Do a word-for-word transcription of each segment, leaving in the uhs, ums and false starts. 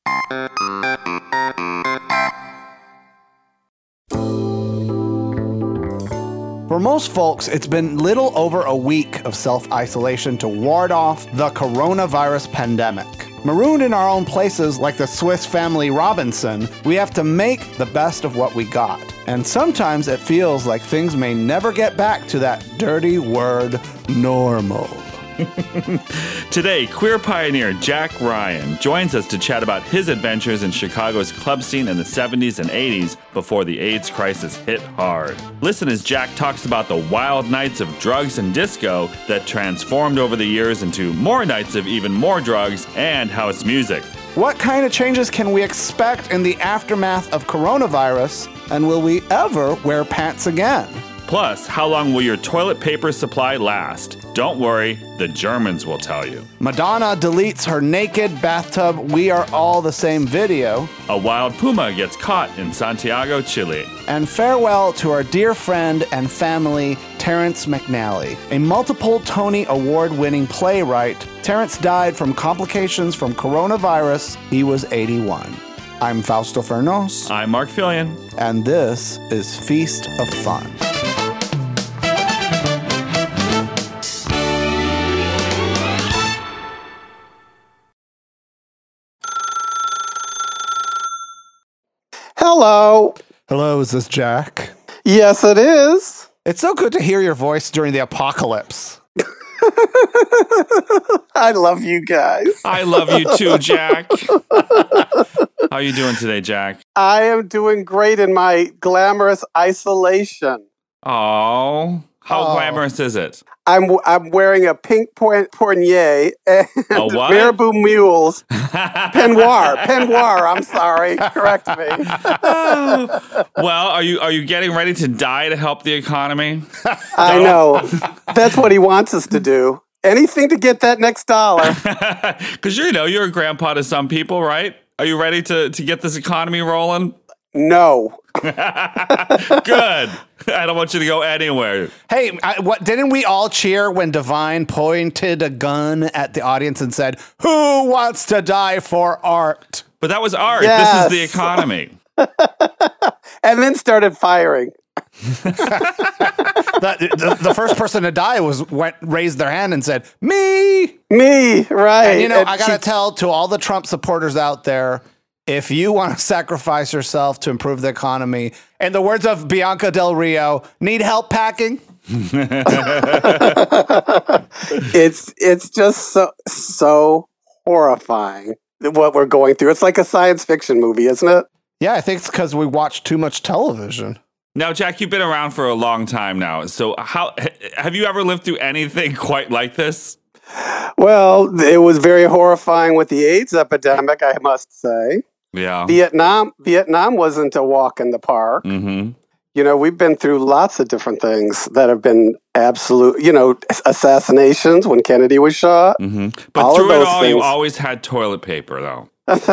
For most folks, it's been little over a week of self-isolation to ward off the coronavirus pandemic. Marooned in our own places like the Swiss Family Robinson, we have to make the best of what we got. And sometimes it feels like things may never get back to that dirty word, normal. Today, queer pioneer Jack Ryan joins us to chat about his adventures in Chicago's club scene in the seventies and eighties before the AIDS crisis hit hard. Listen as Jack talks about the wild nights of drugs and disco that transformed over the years into more nights of even more drugs and house music. What kind of changes can we expect in the aftermath of coronavirus? And will we ever wear pants again? Plus, how long will your toilet paper supply last? Don't worry, the Germans will tell you. Madonna deletes her naked bathtub We Are All the Same video. A wild puma gets caught in Santiago, Chile. And farewell to our dear friend and family, Terrence McNally. A multiple Tony Award-winning playwright, Terrence died from complications from coronavirus. He was eighty-one. I'm Fausto Fernos. I'm Mark Fillion. And this is Feast of Fun. Hello. Hello, is this Jack? Yes, it is. It's so good to hear your voice during the apocalypse. I love you guys. I love you too, Jack. How are you doing today, Jack? I am doing great in my glamorous isolation. Oh, how Oh. glamorous is it? I'm I'm wearing a pink por- pornier and A what? Marabou mules. Peignoir. Peignoir, I'm sorry. Correct me. Well, are you are you getting ready to die to help the economy? I know. That's what he wants us to do. Anything to get that next dollar. Because you know you're a grandpa to some people, right? Are you ready to, to get this economy rolling? No. Good. I don't want you to go anywhere. Hey, I, what didn't we all cheer when Divine pointed a gun at the audience and said, "Who wants to die for art?" But that was art. Yes. This is the economy. And then started firing. the, the, the first person to die was went raised their hand and said, "Me." Me, right. And you know, And I gotta she- tell to all the Trump supporters out there, if you want to sacrifice yourself to improve the economy, in the words of Bianca Del Rio, need help packing? it's it's just so so horrifying what we're going through. It's like a science fiction movie, isn't it? Yeah, I think it's because we watch too much television. Now, Jack, you've been around for a long time now. So how have you ever lived through anything quite like this? Well, it was very horrifying with the AIDS epidemic, I must say. Yeah. Vietnam Vietnam wasn't a walk in the park. Mm-hmm. You know, we've been through lots of different things that have been absolute, you know, assassinations when Kennedy was shot. Mm-hmm. But All of through it those all, you things. always had toilet paper, though.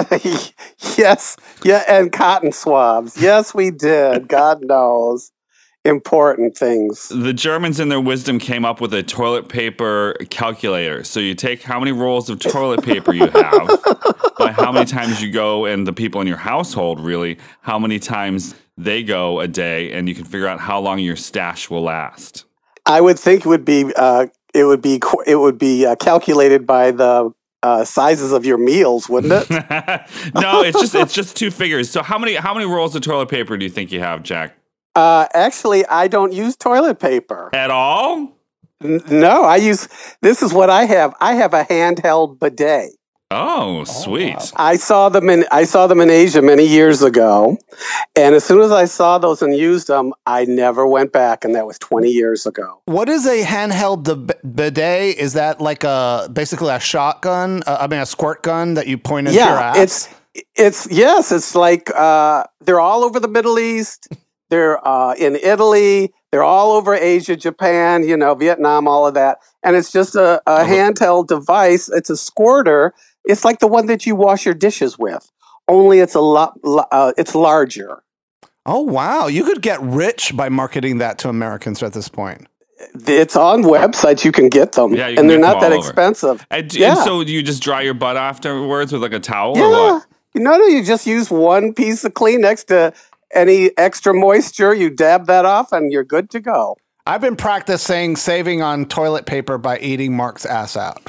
Yes. Yeah, and cotton swabs. Yes, we did. God knows. Important things. The Germans, in their wisdom, came up with a toilet paper calculator. So you take how many rolls of toilet paper you have, by how many times you go, and the people in your household, really, how many times they go a day, and you can figure out how long your stash will last. I would think it would be uh, it would be qu- it would be uh, calculated by the uh, sizes of your meals, wouldn't it? No, it's just it's just two figures. So how many how many rolls of toilet paper do you think you have, Jack? Uh, actually, I don't use toilet paper. At all? N- no, I use. This is what I have. I have a handheld bidet. Oh, sweet. wow. I saw them in I saw them in Asia many years ago, and as soon as I saw those and used them, I never went back, and that was twenty years ago. What is a handheld b- bidet? Is that like a basically a shotgun? Uh, I mean, a squirt gun that you point into your Yeah, ass? it's it's yes, it's like uh, they're all over the Middle East. They're uh, in Italy. They're all over Asia, Japan, you know, Vietnam, all of that. And it's just a, a handheld device. It's a squirter. It's like the one that you wash your dishes with, only it's a lot. Uh, it's larger. Oh, wow. You could get rich by marketing that to Americans at this point. It's on websites. You can get them, Yeah, you can and they're get them not that all over. expensive. And, Yeah. and so do you just dry your butt afterwards with like a towel or Yeah. what? No, no, you just use one piece of Kleenex to any extra moisture. You dab that off, and you're good to go. I've been practicing saving on toilet paper by eating Mark's ass out.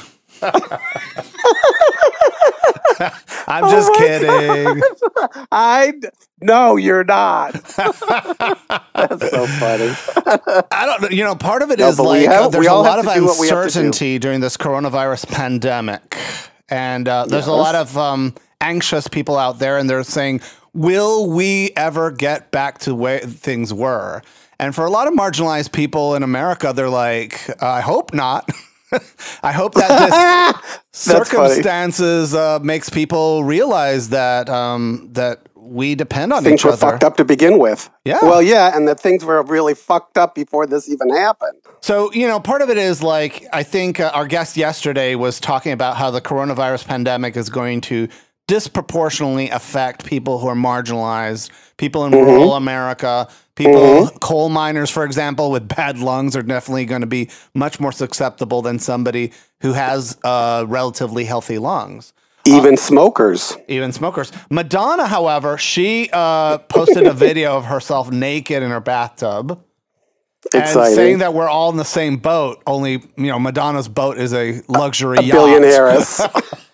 I'm just Oh my kidding. God. I no, you're not. That's so funny. I don't. You know, part of it No, is but we like have- uh, we there's a all lot have of to do what we have to do. uncertainty during this coronavirus pandemic, and uh, there's a Yes. lot of um, anxious people out there, and they're saying, "Will we ever get back to where things were?" And for a lot of marginalized people in America, they're like, "I hope not." I hope that this That's funny. circumstances uh, makes people realize that um, that we depend on Things each were other. fucked up to begin with. Yeah. Well, yeah, and that things were really fucked up before this even happened. So, you know, part of it is like, I think uh, our guest yesterday was talking about how the coronavirus pandemic is going to disproportionately affect people who are marginalized, people in rural America, people, coal miners, for example, with bad lungs are definitely going to be much more susceptible than somebody who has uh, relatively healthy lungs. Even smokers. Even smokers. Madonna, however, she uh, posted a video of herself naked in her bathtub. And Exciting. saying that we're all in the same boat, only, you know, Madonna's boat is a luxury A yacht. billionaireess.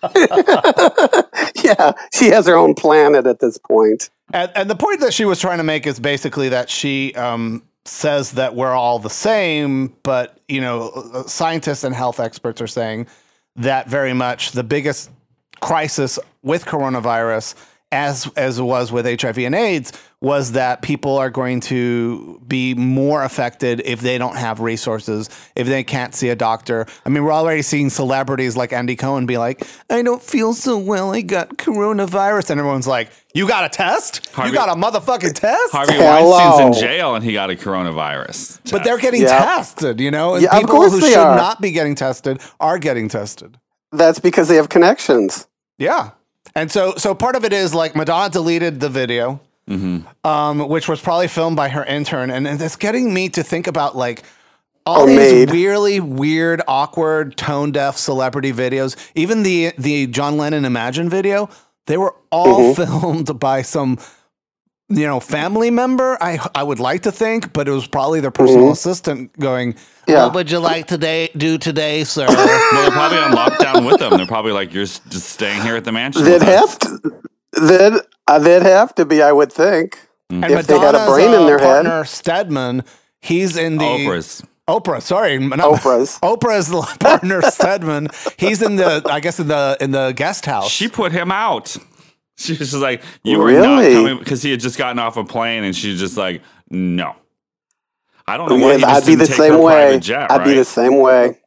Yeah, she has her own planet at this point. And, and the point that she was trying to make is basically that she um, says that we're all the same, but, you know, scientists and health experts are saying that very much the biggest crisis with coronavirus, as as it was with H I V and AIDS, was that people are going to be more affected if they don't have resources, if they can't see a doctor. I mean, we're already seeing celebrities like Andy Cohen be like, I don't feel so well, I got coronavirus. And everyone's like, you got a test? Harvey- you got a motherfucking test? Harvey Hello. Weinstein's in jail and he got a coronavirus. But test. they're getting Yeah. tested, you know? And Yeah, of people course who they should are. not be getting tested are getting tested. That's because they have connections. Yeah. And so so part of it is like Madonna deleted the video, um, which was probably filmed by her intern. And, and it's getting me to think about like all Or these made. really weird, awkward, tone deaf celebrity videos. Even the the John Lennon Imagine video, they were all filmed by some, you know, family member. I I would like to think, but it was probably their personal assistant going, Yeah. what would you like to day, do today, sir? Well, they're probably on lockdown with them. They're probably like, you're s- just staying here at the mansion. They'd with us." have to. They'd, uh, they'd have to be, I would think. And If they had a Madonna's, brain in uh, their head. partner, Stedman, he's in the Oprah's. Oprah, sorry, not, Oprah's. Oprah's the partner, Stedman. He's in the, I guess, in the in the guest house. She put him out. She was just like, you were not Really? coming because he had just gotten off a plane, and she's just like, no. I don't know why he Yeah, just I'd be didn't the take same her way. private jet, I'd be the right? same way.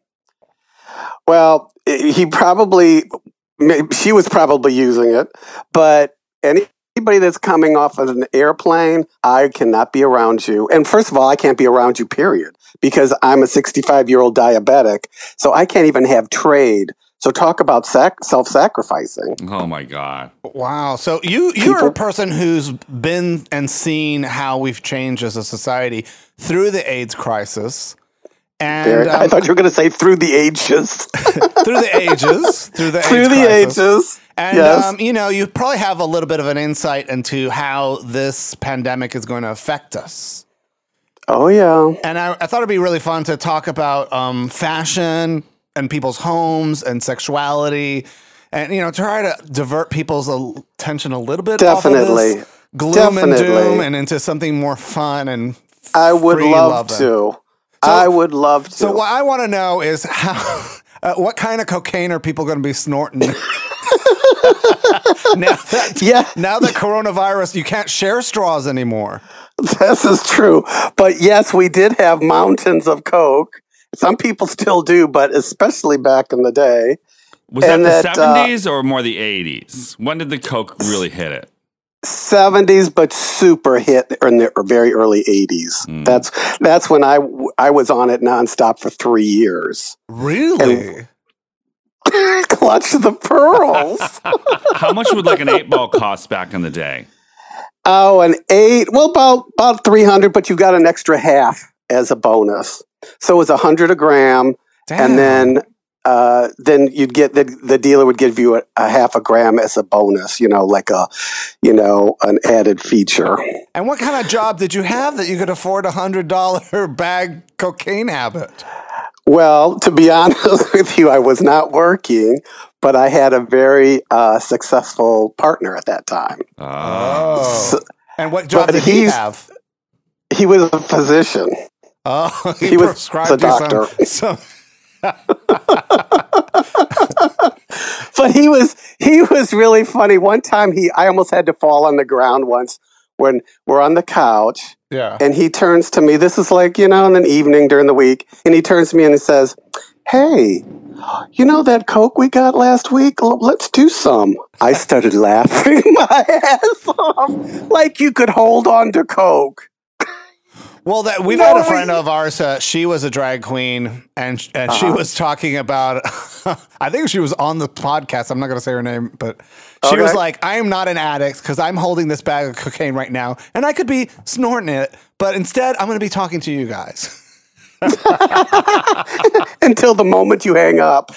Well, i- he probably, may- she was probably using it, but anybody that's coming off of an airplane, I cannot be around you. And first of all, I can't be around you, period, because I'm a sixty-five year old diabetic, so I can't even have trade. So talk about sac- self-sacrificing. Oh my God. Wow. So you you're a People- person who's been and seen how we've changed as a society through the AIDS crisis. And Derek, I um, thought you were going to say through the ages. through the ages, through the through AIDS the crisis. ages. And, yes. um, you know, you probably have a little bit of an insight into how this pandemic is going to affect us. Oh, yeah. And I, I thought it'd be really fun to talk about um, fashion and people's homes and sexuality and, you know, try to divert people's attention a little bit Definitely. off of this gloom and Definitely. doom and into something more fun and I would free love loving. to. I would love to. So what I want to know is how, uh, what kind of cocaine are people going to be snorting? now that Yeah. now that coronavirus, you can't share straws anymore. This is true. But yes, we did have mountains of Coke. Some people still do, but especially back in the day. Was And that the that, uh, seventies or more the eighties? When did the Coke really hit it? seventies, but super hit in the very early eighties. Mm. That's that's when I I was on it nonstop for three years. Really? Clutch the pearls. How much would like an eight ball cost back in the day? Oh, an eight. Well, about about three hundred, but you got an extra half as a bonus. So it was a hundred a gram, Damn. and then uh, then you'd get the the dealer would give you a, a half a gram as a bonus, you know, like a, you know, an added feature. And what kind of job did you have that you could afford a hundred dollar bag cocaine habit? Well, to be honest with you, I was not working, but I had a very uh, successful partner at that time. Oh, So- and what job but did he he's- have? He was a physician. Oh, he, he was prescribed a you doctor. some, some But he was he was really funny. One time he I almost had to fall on the ground once when we're on the couch yeah. and he turns to me. This is like, you know, in the evening during the week, and he turns to me and he says, "Hey, you know that Coke we got last week? L- Let's do some." I started laughing my ass off. Like you could hold on to Coke. Well, that we've No, had a friend he- of ours. Uh, she was a drag queen, and and she Uh-huh. was talking about. I think she was on the podcast. I'm not going to say her name, but she was Okay. like, "I am not an addict because I'm holding this bag of cocaine right now, and I could be snorting it, but instead I'm going to be talking to you guys." Until the moment you hang up.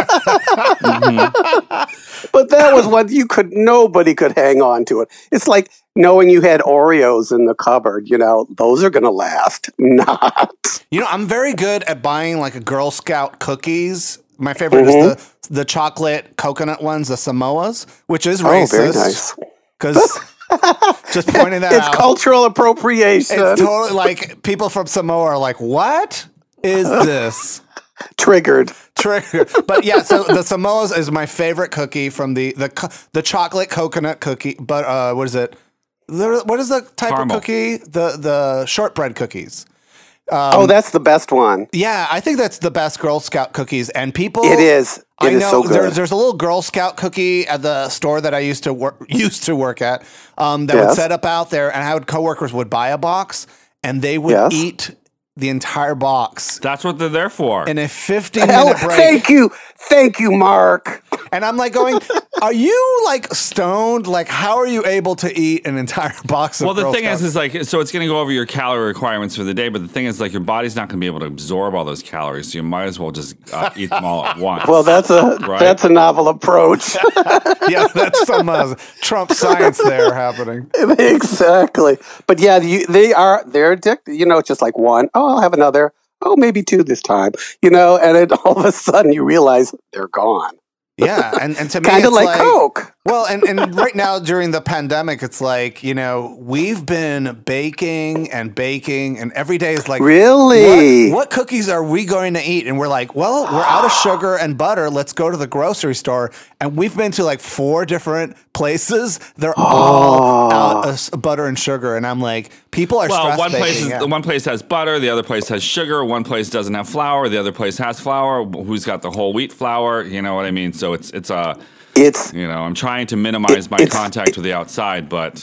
But that was what you could, nobody could hang on to it. It's like knowing you had Oreos in the cupboard, you know, those are going to last. Not. You know, I'm very good at buying like a Girl Scout cookies. My favorite Mhm. is the the chocolate coconut ones, the Samoas, which is Oh, very racist. nice. Because just pointing that It's out. cultural appropriation. It's totally like people from Samoa are like, what is this? Triggered. Trigger. But yeah, so the Samoa's is my favorite cookie from the the co- the chocolate coconut cookie. But uh, what is it? The- What is the type Caramel. of cookie? The the shortbread cookies. oh, that's the best one. Yeah, I think that's the best Girl Scout cookies. And people, It is. It I is know so good. there's there's a little Girl Scout cookie at the store that I used to work used to work at. Um, that would Yes. set up out there, and I would coworkers would buy a box, and they would Yes. eat the entire box That's what they're there for. in a fifteen Hell, minute break. thank you. Thank you, Mark. And I'm like going, are you like stoned? Like, how are you able to eat an entire box of Well, the Girl thing Scouts? is, is like, so it's going to go over your calorie requirements for the day, but the thing is, like, your body's not going to be able to absorb all those calories, so you might as well just uh, eat them all at once. Well, that's a Right. that's a novel approach. yeah, that's some uh, Trump science there happening. Exactly. But yeah, you, they are they're addicted. You know, it's just like one. Oh, I'll have another. Oh, maybe two this time. You know, and then all of a sudden you realize they're gone. Yeah, and, and to me, Kind of it's like, Coke. Well, and, and right now during the pandemic, it's like, you know, we've been baking and baking, and every day is like, Really? What, what cookies are we going to eat? And we're like, well, we're out of sugar and butter. Let's go to the grocery store. And we've been to like four different places. They're all out of s- butter and sugar. And I'm like, people are well, stress one place baking. is yeah. the one place has butter, the other place has sugar, one place doesn't have flour, the other place has flour. Who's got the whole wheat flour? You know what I mean? So it's it's a It's you know I'm trying to minimize It- my it's- contact with the outside, but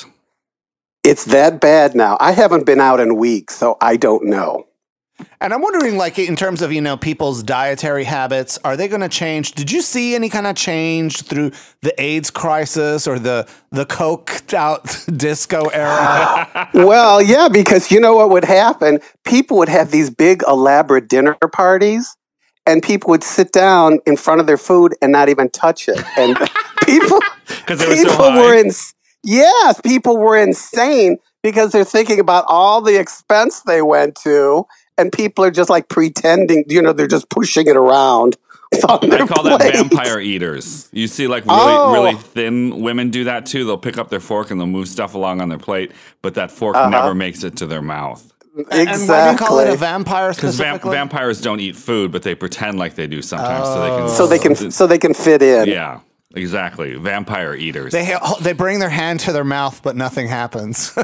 it's that bad now. I haven't been out in weeks, so I don't know. And I'm wondering, like, in terms of, you know, people's dietary habits, are they going to change? Did you see any kind of change through the AIDS crisis or the the coked out disco era? Well, yeah, because you know what would happen? People would have these big elaborate dinner parties, and people would sit down in front of their food and not even touch it. And people, because they were so people high. were in, yes, people were insane because they're thinking about all the expense they went to, and people are just like pretending, you know, they're just pushing it around. On their I call that plate. vampire eaters. You see, like really, Oh. really thin women do that too. They'll pick up their fork and they'll move stuff along on their plate, but that fork Uh-huh. never makes it to their mouth. Exactly. And why do you call it a vampire Because vamp- specifically? vampires don't eat food, but they pretend like they do sometimes, so they can. so they can, so they can fit in. Yeah, exactly. Vampire eaters. They ha- they bring their hand to their mouth, but nothing happens.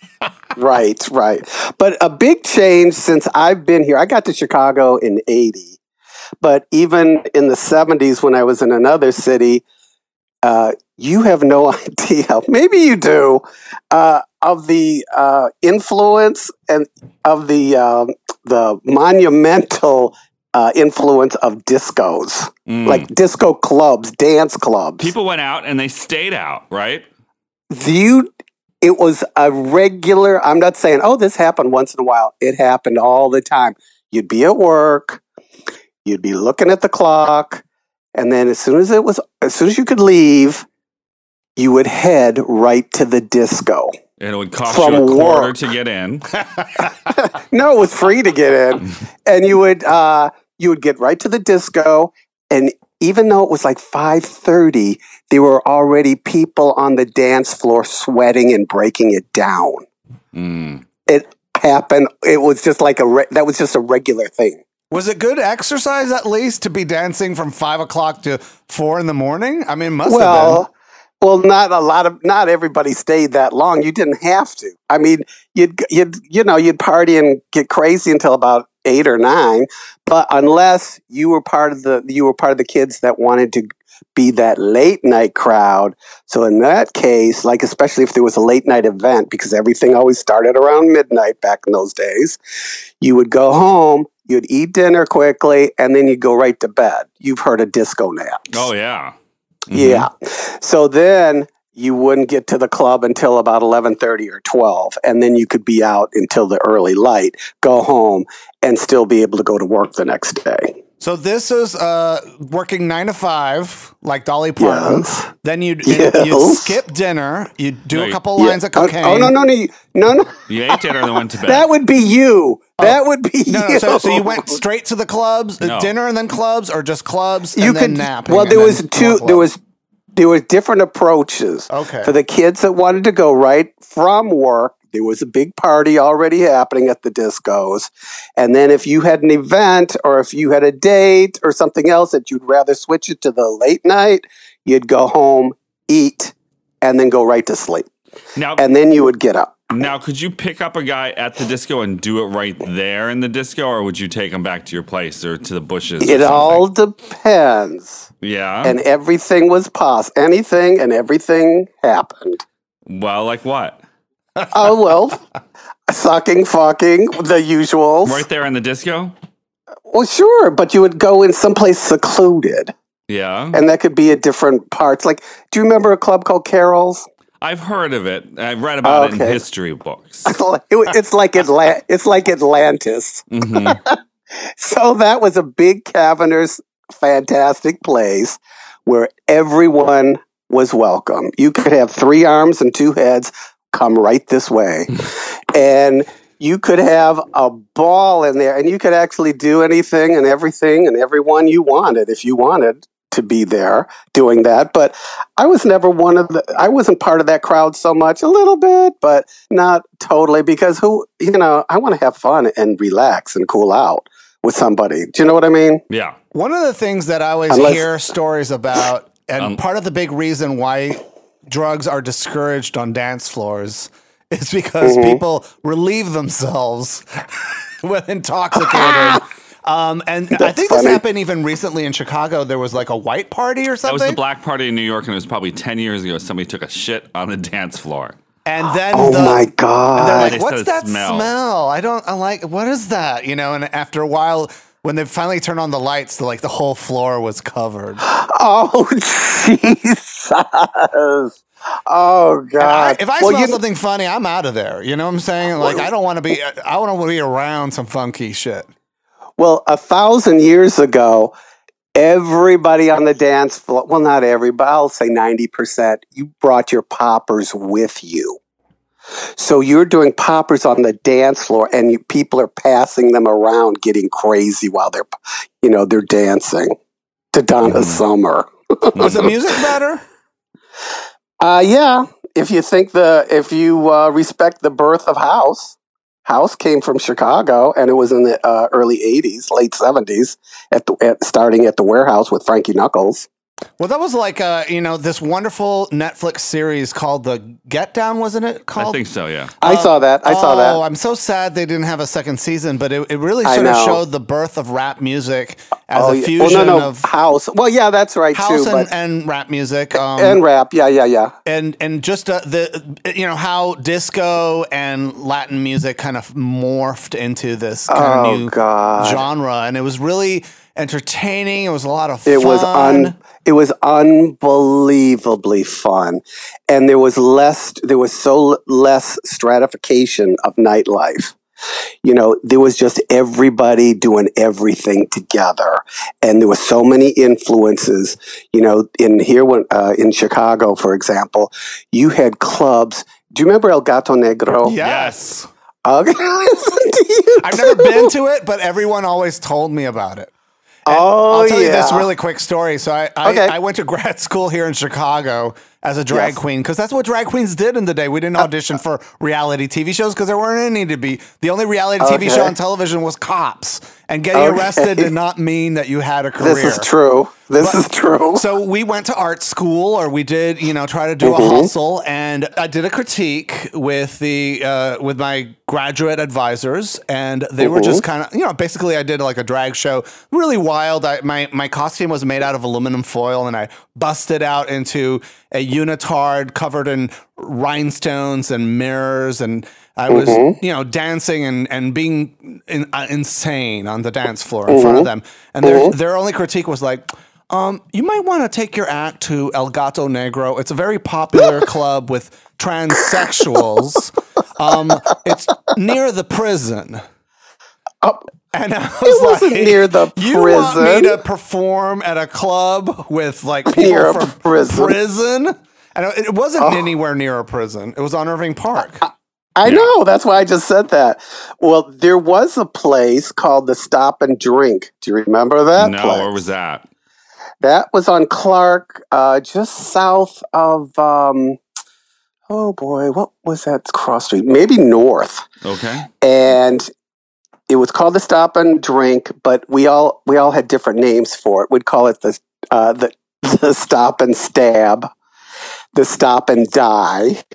Right, right. But a big change since I've been here, I got to Chicago in eighty, but even in the seventies when I was in another city, uh, you have no idea, maybe you do, uh, of the uh, influence and of the, um, the monumental uh, influence of discos, Mm. like disco clubs, dance clubs. People went out and they stayed out, right? You, it was a regular, I'm not saying, oh, this happened once in a while. It happened all the time. You'd be at work. you'd be looking at the clock, and then as soon as it was, as soon as you could leave, you would head right to the disco. And it would cost From you a quarter work. to get in. No, it was free to get in, and you would uh, you would get right to the disco, and even though it was like five thirty, there were already people on the dance floor sweating and breaking it down. Mm. It happened. It was just like a re- that was just a regular thing. Was it good exercise at least to be dancing from five o'clock to four in the morning? I mean, it must have been. Well, well, not a lot of, not everybody stayed that long. You didn't have to. I mean, you'd, you'd, you know, you'd party and get crazy until about eight or nine. But unless you were part of the, you were part of the kids that wanted to be that late night crowd. So in that case, like especially if there was a late night event, because everything always started around midnight back in those days, you would go home, you'd eat dinner quickly, and then you'd go right to bed. You've heard of disco naps. Oh, yeah. Mm-hmm. Yeah. So then you wouldn't get to the club until about eleven thirty or twelve, and then you could be out until the early light, go home, and still be able to go to work the next day. So this is uh, working nine to five, like Dolly Parton. Yes. Then you'd, Yes. you'd, you'd skip dinner. You'd do No, a you- couple Yeah. lines of Oh, cocaine. Oh, no, no, no, you- no, no. You ate dinner and then went to bed. That would be you. That would be No, you. no, so, so you went straight to the clubs, uh, No. dinner and then clubs, or just clubs You and then could napping? Well, there and was then two. more There clubs? was there were different approaches. Okay. For the kids that wanted to go right from work, there was a big party already happening at the discos. And then if you had an event or if you had a date or something else that you'd rather switch it to the late night, you'd go home, eat, and then go right to sleep. Now, And then you would get up. now, could you pick up a guy at the disco and do it right there in the disco, or would you take him back to your place or to the bushes? or It something? all depends. Yeah. And everything was possible. Anything and everything happened. Well, like what? Oh, well, sucking, fucking, the usuals. Right there in the disco? Well, sure, but you would go in someplace secluded, Yeah. and that could be at different parts. Like, do you remember a club called Carol's? I've heard of it. I've read about it in Okay. history books. It- it's like Atla- it's like Atlantis. hmm So that was a big cavernous, fantastic place where everyone was welcome. You could have three arms and two heads. Come right this way, and you could have a ball in there, and you could actually do anything and everything and everyone you wanted if you wanted to be there doing that. But I was never one of the, I wasn't part of that crowd so much, a little bit, but not totally, because who, you know, I want to have fun and relax and cool out with somebody. Do you know what I mean? Yeah. One of the things that I always Unless- hear stories about, and Um, part of the big reason why drugs are discouraged on dance floors is because Mm-hmm. people relieve themselves when intoxicated. Um, and I think this funny. happened even recently in Chicago. There was like a white party or That was something. the black party in New York, and it was probably ten years ago. Somebody took a shit on the dance floor. and then Oh the, my and they're God. like, They what's said that smell." smell? I don't, I like, what is that? You know, and after a while, when they finally turned on the lights, the, like the whole floor was covered. Oh, Jesus. Oh, And God. I, if I Well, smell you- something funny, I'm out of there. You know what I'm saying? Like, I don't want to be, I want to be around some funky shit. Well, a thousand years ago, everybody on the dance floor, well, not everybody, I'll say ninety percent, you brought your poppers with you. So you're doing poppers on the dance floor, and you, people are passing them around, getting crazy while they're, you know, they're dancing to Donna Mm. Summer. Was the music better? Uh, yeah, if you think the, if you uh, respect the birth of house, house came from Chicago, and it was in the uh, early eighties, late seventies, at the at, starting at the Warehouse with Frankie Knuckles. Well, that was like, uh, you know, this wonderful Netflix series called The Get Down, wasn't it I called? think so, yeah. I saw that. I saw Oh, that. I'm so sad they didn't have a second season, but it, it really I sort of know. showed the birth of rap music as Oh, a yeah. fusion well, no, no, of house. Well, yeah, that's right house too. and, But and rap music. Um, and rap, yeah, yeah, yeah. and and just uh, the you know how disco and Latin music kind of morphed into this kind Oh, of new God. genre, and it was really entertaining. It was a lot of It fun. was un. It was unbelievably fun, and there was less. There was so l- less stratification of nightlife. You know, there was just everybody doing everything together. And there were so many influences. You know, in here, when, uh, in Chicago, for example, you had clubs. Do you remember El Gato Negro? Yes. Okay. Listen to you I've never been to it, but everyone always told me about it. And Oh, I'll tell you yeah. this really quick story. So I, I, Okay. I went to grad school here in Chicago as a drag Yes. queen because that's what drag queens did in the day. We didn't audition for reality T V shows because there weren't any to be. The only reality T V Okay. show on television was Cops. And getting Okay. arrested did not mean that you had a career. This is true. This But- is true. So we went to art school, or we did, you know, try to do Mm-hmm. a hustle, and I did a critique with the uh, with my graduate advisors, and they were Mm-hmm. just kind of, you know, basically I did like a drag show, really wild. I, my my costume was made out of aluminum foil, and I busted out into a unitard covered in rhinestones and mirrors, and I was, Mm-hmm. you know, dancing and and being in, uh, insane on the dance floor in front of them, and their their only critique was like. Um, you might want to take your act to El Gato Negro. It's a very popular club with transsexuals. Um, it's near the prison. Oh, And I was it wasn't like, near the you want me prison. to perform at a club with like people Near a from prison. prison? And it wasn't anywhere near a prison. It was on Irving Park. I know. That's why I just said that. Well, there was a place called the Stop and Drink. Do you remember that No, place? where was that? That was on Clark, uh, just south of, um, oh boy, what was that cross street? Maybe north. Okay. And it was called the Stop and Drink, but we all we all had different names for it. We'd call it the uh, the the Stop and Stab, the Stop and Die,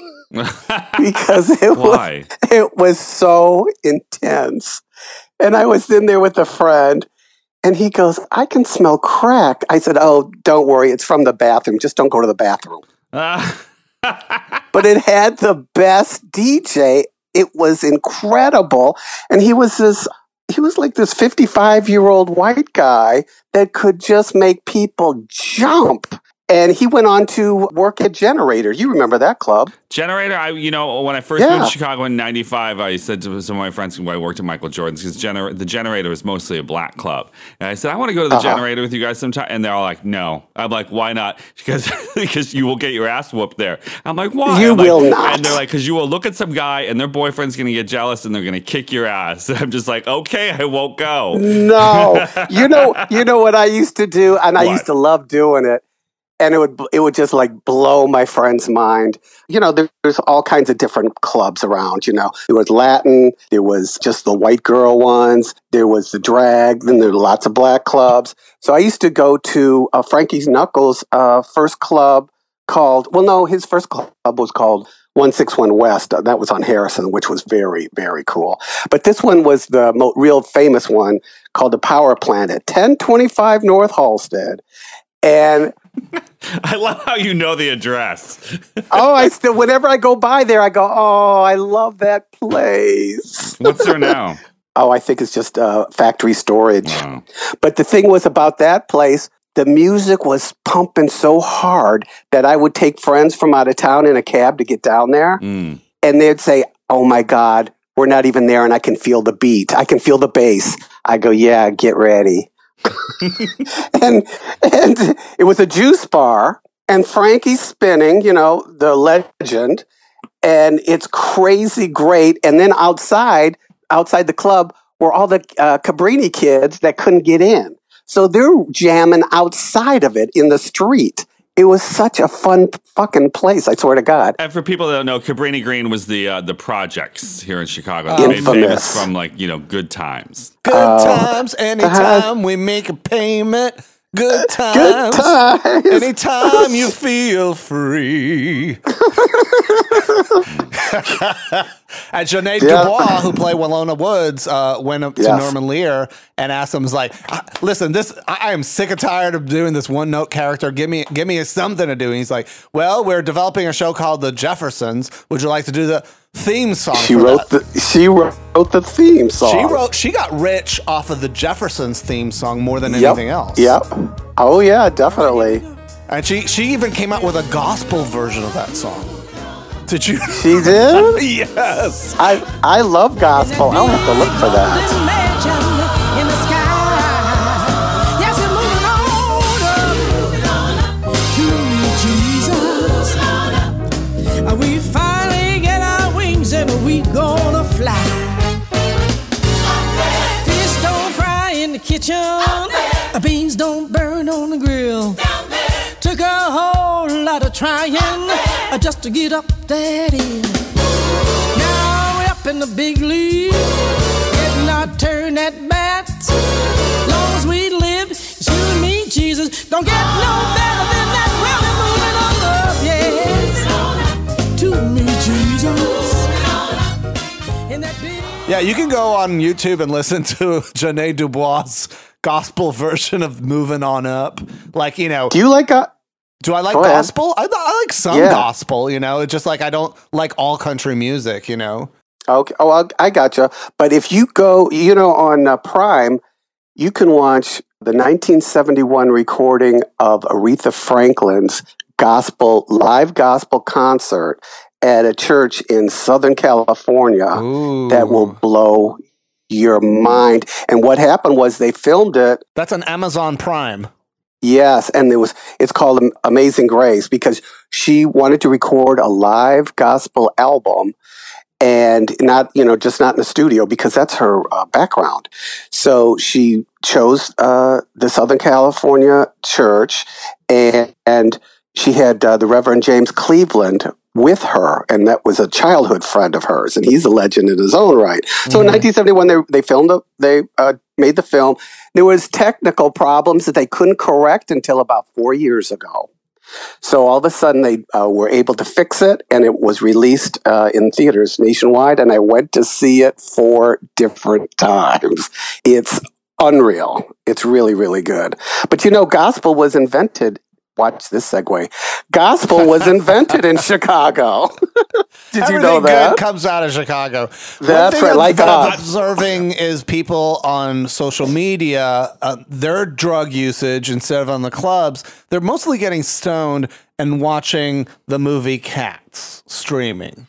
because it Why? was it was so intense. And I was in there with a friend. And he goes, I can smell crack. I said, oh, don't worry. It's from the bathroom. Just don't go to the bathroom. Uh, But it had the best D J. It was incredible. And he was this, he was like this fifty-five year old white guy that could just make people jump. And he went on to work at Generator. You remember that club? Generator, I you know, when I first Yeah. moved to Chicago in ninety-five, I said to some of my friends who I worked at Michael Jordan's because Gener- the Generator was mostly a black club. And I said, I want to go to the Uh-huh. Generator with you guys sometime. And they're all like, no. I'm like, why not? Because because you will get your ass whooped there. I'm like, why? You I'm like- will not. And they're like, because you will look at some guy and their boyfriend's going to get jealous and they're going to kick your ass. And I'm just like, okay, I won't go. No. you know, you know what I used to do? And I What? used to love doing it. And it would it would just like blow my friend's mind. You know, there, there's all kinds of different clubs around. You know, there was Latin, there was just the white girl ones, there was the drag, then there were lots of black clubs. So I used to go to uh, Frankie's Knuckles' uh, first club called. Well, no, his first club was called one sixty-one West. Uh, that was on Harrison, which was very very cool. But this one was the mo- real famous one called the Power Plant at ten twenty-five North Halsted, and. I love how you know the address. Oh, I still, whenever I go by there, I go, oh, I love that place. What's there now? Oh, I think it's just uh, factory storage. Wow. But the thing was about that place, the music was pumping so hard that I would take friends from out of town in a cab to get down there. Mm. And they'd say, oh my God, we're not even there and I can feel the beat. I can feel the bass. I go, yeah, get ready. and and it was a juice bar, and Frankie's spinning, you know, the legend, and it's crazy great. And then outside, outside the club, were all the uh, Cabrini kids that couldn't get in, so they're jamming outside of it in the street. It was such a fun fucking place, I swear to God. And for people that don't know, Cabrini Green was the uh, the projects here in Chicago. Oh. They made Infamous. famous from like you know Good Times. Good Oh. times, anytime we make a payment. Good times, Good times. anytime you feel free. And Janae Yeah. Dubois, who played Walona Woods, uh, went up to Yes. Norman Lear and asked him, was like, listen, this I, I am sick and tired of doing this one note character. Give me give me something to do. And he's like, well, we're developing a show called The Jeffersons. Would you like to do the theme song? She for wrote that? the she wrote the theme song. She wrote. She got rich off of the Jeffersons theme song more than Yep. anything else. Yep. Oh yeah, definitely. And she she even came out with a gospel version of that song. Did you? She did? Yes. I I love gospel. I'll have to look for that. In the sky. Yes, we're moving on up to Jesus. We finally get our wings and we gonna fly. Fish don't fry in the kitchen. Beans don't burn on the grill. Took a whole lot of trying uh, just to get up that hill. Now we're up in the big league, getting our turn at bat. Long as we live, it's you and me, Jesus. Don't get no better than that. Well, we're moving on up, yes. To me, Jesus. In that big. Yeah, you can go on YouTube and listen to Janae Dubois' gospel version of Moving On Up. Like, you know. Do you like uh, Do I like Go ahead. gospel? I, I like some Yeah. gospel, you know. It's just like I don't like all country music, you know. Okay. Oh, I, I gotcha. But if you go, you know, on uh, Prime, you can watch the nineteen seventy-one recording of Aretha Franklin's gospel live gospel concert at a church in Southern California. Ooh. That will blow your mind. And what happened was they filmed it. That's on Amazon Prime. Yes, and it was. It's called Am- Amazing Grace because she wanted to record a live gospel album, and not you know just not in the studio because that's her uh, background. So she chose uh, the Southern California church, and, and she had uh, the Reverend James Cleveland with her, and that was a childhood friend of hers, and he's a legend in his own right. So in nineteen seventy-one, they they filmed it. They uh, made the film. There was technical problems that they couldn't correct until about four years ago. So all of a sudden, they uh, were able to fix it, and it was released uh, in theaters nationwide. And I went to see it four different times. It's unreal. It's really, really good. But you know, gospel was invented. Watch this segue. Gospel was invented in Chicago. Did you know Everything that? good comes out of Chicago. One That's thing right, that- like that I'm God. observing is people on social media, uh, their drug usage instead of on the clubs, they're mostly getting stoned and watching the movie Cats streaming.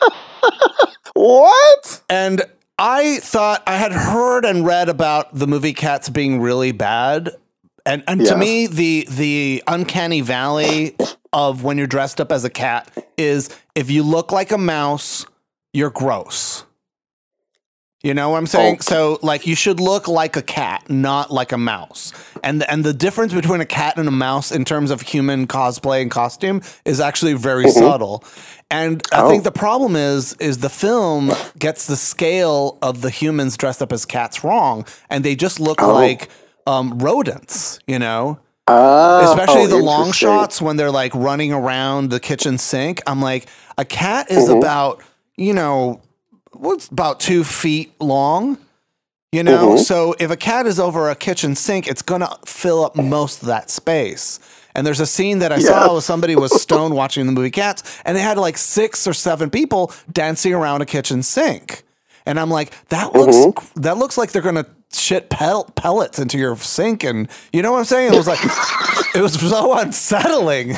What? And I thought I had heard and read about the movie Cats being really bad. And and to Yes. me, the the uncanny valley of when you're dressed up as a cat is if you look like a mouse, you're gross. You know what I'm saying? Okay. So like you should look like a cat, not like a mouse. And and the difference between a cat and a mouse in terms of human cosplay and costume is actually very subtle. And I Oh. think the problem is is the film gets the scale of the humans dressed up as cats wrong, and they just look Oh. like um, rodents, you know? Oh, Especially the long interesting. shots when they're like running around the kitchen sink. I'm like, a cat is Mm-hmm. about, you know, what's about two feet long, you know? Mm-hmm. So if a cat is over a kitchen sink, it's going to fill up most of that space. And there's a scene that I Yeah. saw where somebody was stoned watching the movie Cats, and they had like six or seven people dancing around a kitchen sink. And I'm like, that looks Mm-hmm. that looks like they're gonna shit pel- pellets into your sink, and you know what I'm saying? It was like, it was so unsettling.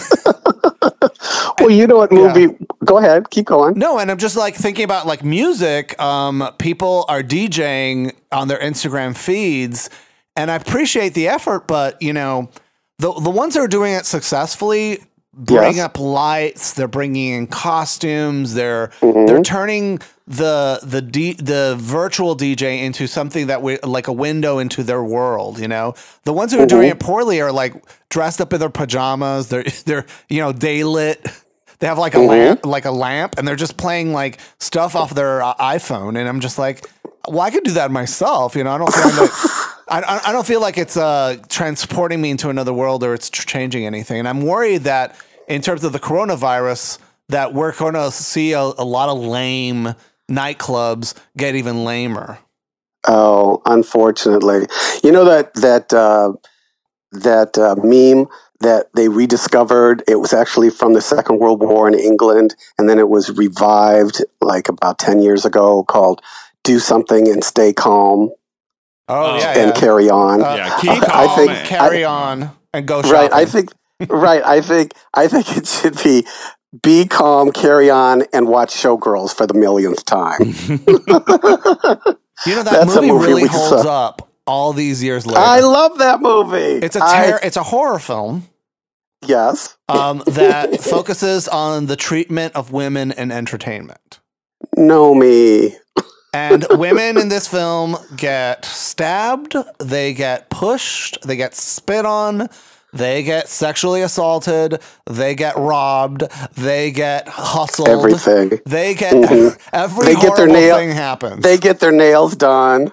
Well, you know what movie? Go ahead, keep going. No, and I'm just like thinking about like music. Um, people are DJing on their Instagram feeds, and I appreciate the effort, but you know, the the ones that are doing it successfully bring Yes. up lights. They're bringing in costumes. They're Mm-hmm. they're turning the the D, the virtual D J into something that we like a window into their world. You know, the ones who are doing Mm-hmm. it poorly are like dressed up in their pajamas. They're they're you know daylit. They have like a Mm-hmm. lamp, like a lamp, and they're just playing like stuff off their uh, iPhone. And I'm just like, well, I could do that myself. You know, I don't feel like I, I- I don't feel like it's uh, transporting me into another world or it's tr- changing anything. And I'm worried that in terms of the coronavirus, that we're going to see a, a lot of lame nightclubs get even lamer. Oh, unfortunately, you know that that uh, that uh, meme that they rediscovered. It was actually from the Second World War in England, and then it was revived like about ten years ago. Called "Do Something and Stay Calm Oh, Oh. yeah, and yeah. Carry On." Uh, Yeah, keep I calm. think- Carry on and go shopping. Right, I think. Right, I think. I think it should be be calm, carry on, and watch Showgirls for the millionth time. You know, that That's a movie, movie really we holds saw. up all these years later. I love that movie. It's a I- ter- it's a horror film yes. um, that focuses on the treatment of women in entertainment. Know me. And women in this film get stabbed, they get pushed, they get spit on, they get sexually assaulted, they get robbed, they get hustled. Everything. They get Mhm. every They get their horrible nail- thing happens. They get their nails done.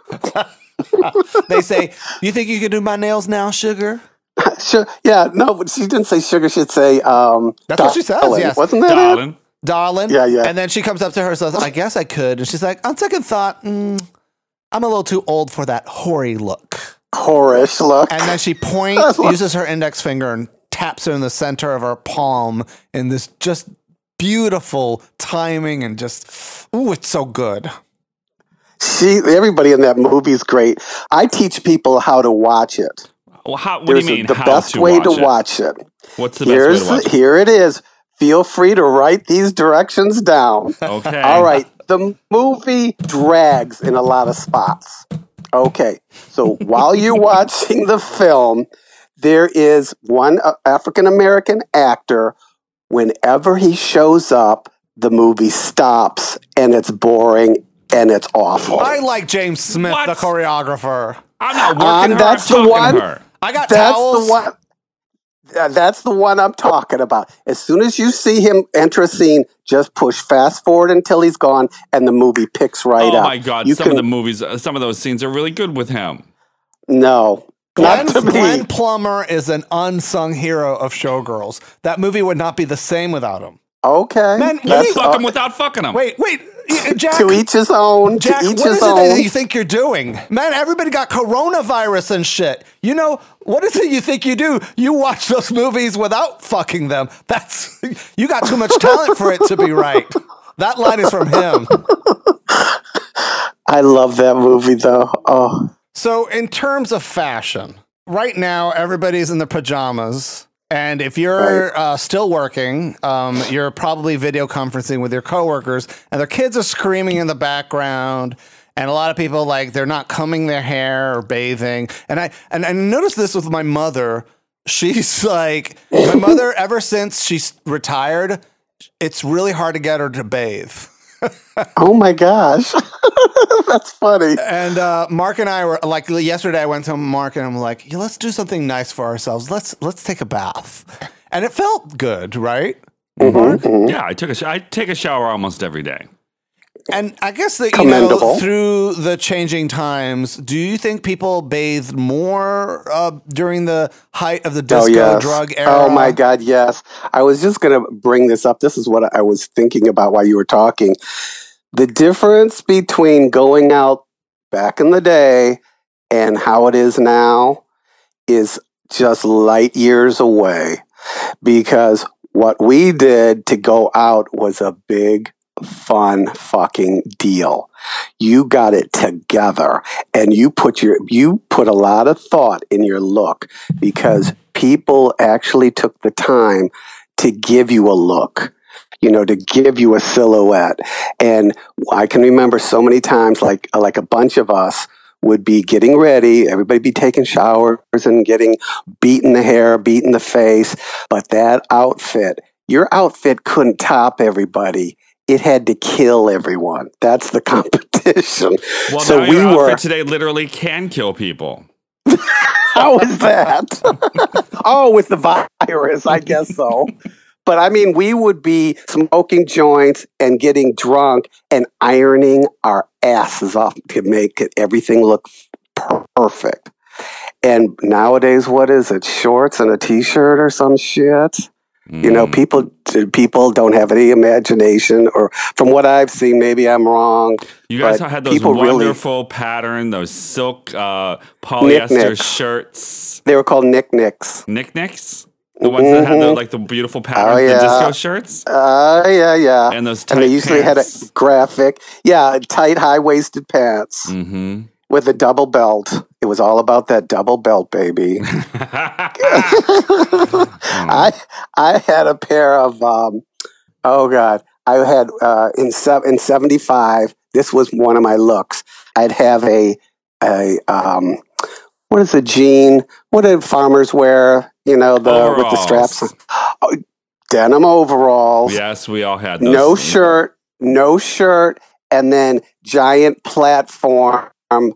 They say, "You think you can do my nails now, sugar?" Sure. Yeah, no, but she didn't say sugar. She'd say, um, That's what she says, darling. yes. Wasn't that it? Darling. Darling. Yeah, yeah. And then she comes up to her and says, "I guess I could." And she's like, on second thought, mm, I'm a little too old for that hoary look. Whorish look. And then she points, uses her index finger and taps it in the center of her palm in this just beautiful timing and just, ooh, it's so good. She, everybody in that movie is great. I teach people how to watch it. Well, how, what There's do you mean? the how best to way watch to it? watch it. What's the Here's best way to watch here it is. Feel free to write these directions down. it? Okay. All right. The movie drags in a lot of spots. Okay. So while you're watching the film, there is one uh, African American actor. Whenever he shows up, the movie stops and it's boring and it's awful. I like James Smith, What? the choreographer. I'm not working Um, her. that's I'm the talking one- her. I got That's towels. the one. Uh, that's the one I'm talking about. As soon as you see him enter a scene, just push fast forward until he's gone, and the movie picks right Oh up. my God! You some can, of the movies, uh, some of those scenes are really good with him. no, Glenn, not to me. Glenn Plummer is an unsung hero of Showgirls. That movie would not be the same without him. Okay, Man, what That's do you- Fuck uh, him without fucking him. Wait, wait, y- Jack. to each his own. Jack, to each what his is it own. that you think you're doing? Man, everybody got coronavirus and shit. You know, what is it you think you do? You watch those movies without fucking them. That's, you got too much talent for it to be right. That line is from him. I love that movie though. Oh, So, in terms of fashion, right now everybody's in their pajamas. And if you're Right. uh, still working, um, you're probably video conferencing with your coworkers, and their kids are screaming in the background. And a lot of people, like, they're not combing their hair or bathing. And I and I noticed this with my mother. She's like, my mother, ever since she's retired, it's really hard to get her to bathe. oh my gosh, that's funny. And uh, Mark and I were like yesterday. I went to Mark and I'm like, yeah, let's do something nice for ourselves. Let's let's take a bath, and it felt good, right? Mark? Yeah, I took a sh- I take a shower almost every day. And I guess that you know Commendable. through the changing times, do you think people bathed more uh, during the height of the disco Oh, yes. drug era? Oh my God, yes. I was just going to bring this up. This is what I was thinking about while you were talking. The difference between going out back in the day and how it is now is just light years away. Because what we did to go out was a big, fun fucking deal. You got it together and you put your you put a lot of thought in your look because people actually took the time to give you a look, you know, to give you a silhouette. And I can remember so many times like like a bunch of us would be getting ready, everybody be taking showers and getting beaten the hair, beaten the face, but that outfit, your outfit couldn't top everybody. It had to kill everyone. That's the competition. Well, so now we your were. outfit today literally can kill people. How is that? oh, with the virus, I guess so. But I mean, we would be smoking joints and getting drunk and ironing our asses off to make it, everything look perfect. And nowadays, what is it? Shorts and a t-shirt or some shit? You know, Mm. people people don't have any imagination, or from what I've seen, maybe I'm wrong. You guys but had those people really- wonderful pattern, those silk uh, polyester Knick-knacks. shirts, They were called knickknicks. knickknicks. The ones that had the, Mhm. like the beautiful patterns, Oh, the yeah. disco shirts, Uh, yeah, yeah. and those tight And they usually pants. had a graphic. Yeah, tight, high-waisted pants Mm-hmm. with a double belt. It was all about that double belt, baby. I I had a pair of um, Oh God, I had uh, in se- in seventy-five. This was one of my looks. I'd have a a um, what is a jean? What did farmers wear? You know, the Overalls. with the straps. Oh, denim overalls. Yes, we all had those. No shirt, no shirt, and then giant platform um,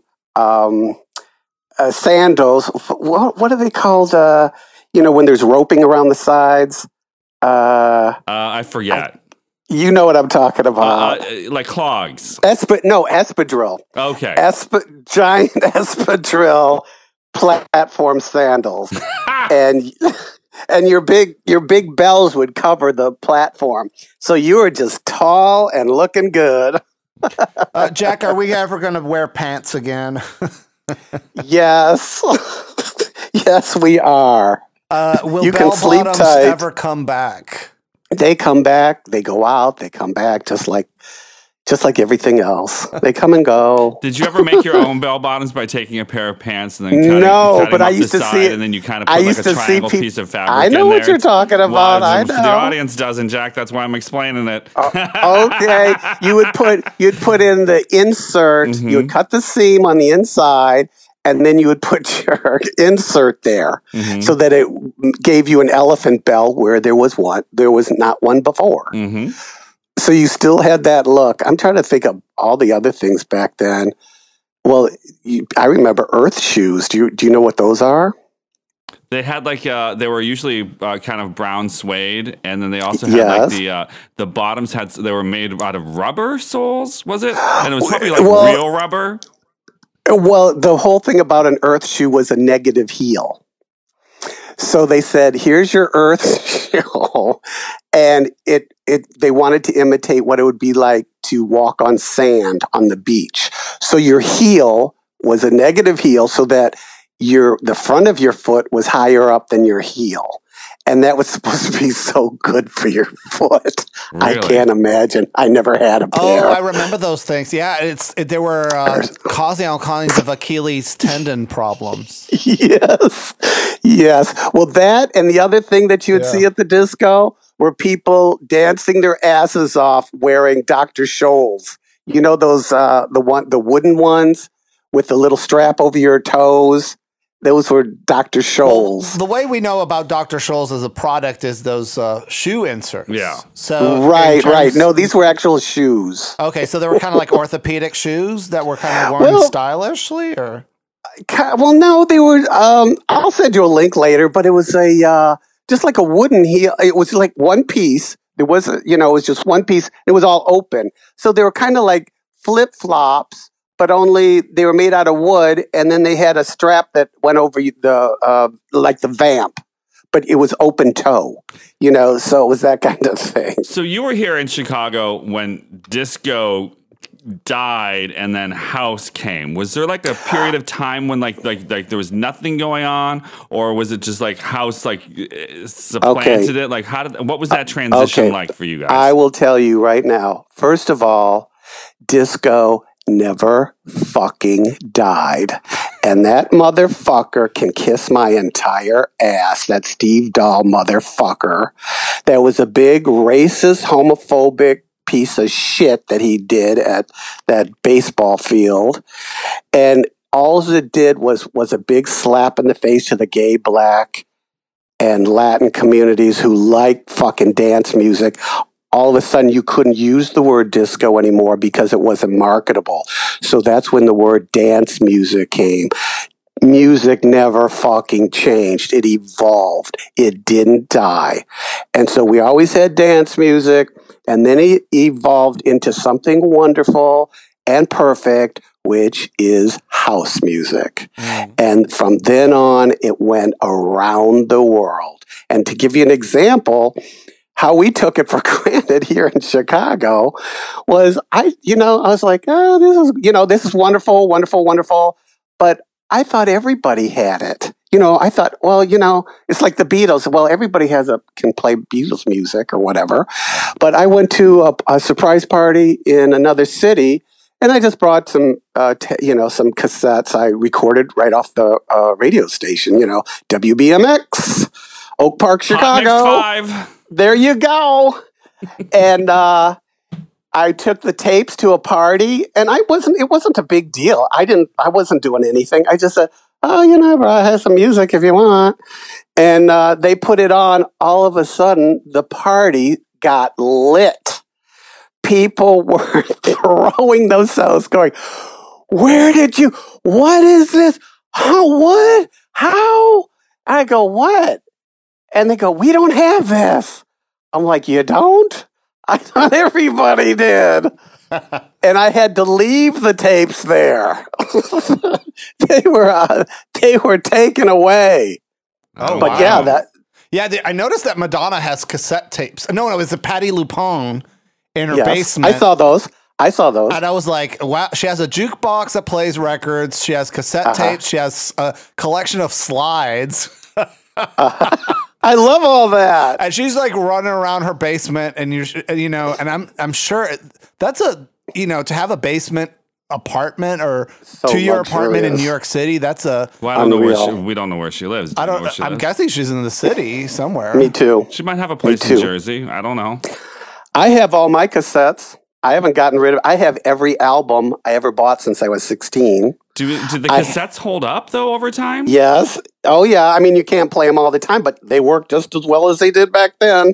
uh, sandals. What, what are they called? Uh, you know, when there's roping around the sides. Uh, uh, I forget. I, you know what I'm talking about? Uh, like clogs. Esp- no, espadrille. Okay. Esp- giant espadrille platform sandals, and and your big your big bells would cover the platform, so you were just tall and looking good. uh, Jack, are we ever going to wear pants again? Yes, yes, we are. Uh, will you bell can sleep bottoms tight. ever come back? They come back. They go out. They come back, just like just like everything else. They come and go. Did you ever make your own bell bottoms by taking a pair of pants and then cutting, no, cutting but up I used the to side see it. and then you kind of put I like used a to triangle see pe- piece of fabric I know in what there? you're talking about. Well, I the, know. the audience doesn't, Jack. That's why I'm explaining it. uh, okay, you would put you'd put in the insert. Mm-hmm. You would cut the seam on the inside, and then you would put your insert there, mm-hmm. so that it gave you an elephant bell where there was one. There was not one before. Mm-hmm. So you still had that look. I'm trying to think of all the other things back then. Well, you, I remember Earth shoes. Do you do you know what those are? They had like uh, they were usually uh, kind of brown suede, and then they also had Yes. like the uh, the bottoms had they were made out of rubber soles. Was it? And it was probably like Well- real rubber. Well, the whole thing about an Earth shoe was a negative heel. So they said, "Here's your Earth shoe," and it it they wanted to imitate what it would be like to walk on sand on the beach. So your heel was a negative heel, so that your the front of your foot was higher up than your heel, and that was supposed to be so good for your foot. I Really? can't imagine. I never had a Oh, pair. I remember those things. Yeah, it's it, they were uh, causing all kinds of Achilles tendon problems. Yes. Yes. Well, that and the other thing that you would Yeah. see at the disco were people dancing their asses off wearing Doctor Scholl's. You know those uh, the one the wooden ones with the little strap over your toes. Those were Doctor Well, Scholl's. the way we know about Doctor Scholl's as a product is those uh, shoe inserts. Yeah. So in right. Right. terms- No, these were actual shoes. Okay, so they were kind of like orthopedic shoes that were kind of worn Well- stylishly, or Ki- Well, no, they were. Um, I'll send you a link later, but it was a uh, just like a wooden heel. It was like one piece. There was, a, you know, it was just one piece. It was all open, so they were kind of like flip flops, but only they were made out of wood, and then they had a strap that went over the uh, like the vamp, but it was open toe. You know, so it was that kind of thing. So you were here in Chicago when disco died and then house came. Was there like a period of time when like like like there was nothing going on, or was it just like house like eh, supplanted Okay. it? Like how did what was that transition okay. like for you guys? I will tell you right now. First of all, disco never fucking died. And that motherfucker can kiss my entire ass. That Steve Dahl motherfucker. That was a big racist, homophobic piece of shit that he did at that baseball field. And all it did was was a big slap in the face to the gay, black, and Latin communities who like fucking dance music. All of a sudden, you couldn't use the word disco anymore because it wasn't marketable. So that's when the word dance music came. Music never fucking changed. It evolved. It didn't die. And so we always had dance music, and then it evolved into something wonderful and perfect, which is house music. Mm. And from then on, it went around the world. And to give you an example, how we took it for granted here in Chicago was I, you know, I was like, oh, this is, you know, this is wonderful, wonderful, wonderful. But I thought everybody had it. You know, I thought, well, you know, it's like the Beatles. Well, everybody has a can play Beatles music or whatever. But I went to a, a surprise party in another city, and I just brought some, uh, t- you know, some cassettes I recorded right off the uh, radio station. You know, W B M X, Oak Park, Hot Mix Chicago. Five. There you go. and uh, I took the tapes to a party, and I wasn't. It wasn't a big deal. I didn't. I wasn't doing anything. I just said, "Oh, you know, I have some music if you want," and uh, they put it on. All of a sudden, the party got lit. People were throwing those cells, going, "Where did you? What is this? How? What? How?" I go, "What?" And they go, "We don't have this." I'm like, "You don't?" I thought everybody did. And I had to leave the tapes there. they were uh, they were taken away. Oh, but wow. yeah, that Yeah, the, I noticed that Madonna has cassette tapes. No, no, it was a Patti LuPone in her yes, basement. I saw those. I saw those. And I was like, wow, she has a jukebox that plays records. She has cassette Uh-huh. tapes. She has a collection of slides. uh, I love all that. And she's like running around her basement, and you you know, and I'm I'm sure that's a you know to have a basement apartment or So to your apartment in luxurious. New York City. That's a Well, I don't know where Unreal. she, we don't know where she lives. Do I you know don't. where she I'm lives? guessing she's in the city somewhere. Me too. She might have a place in too. Jersey. I don't know. I have all my cassettes. I haven't gotten rid of. I have every album I ever bought since I was sixteen. Do do the I- cassettes hold up though over time? Yes. Oh, yeah. I mean, you can't play them all the time, but they work just as well as they did back then.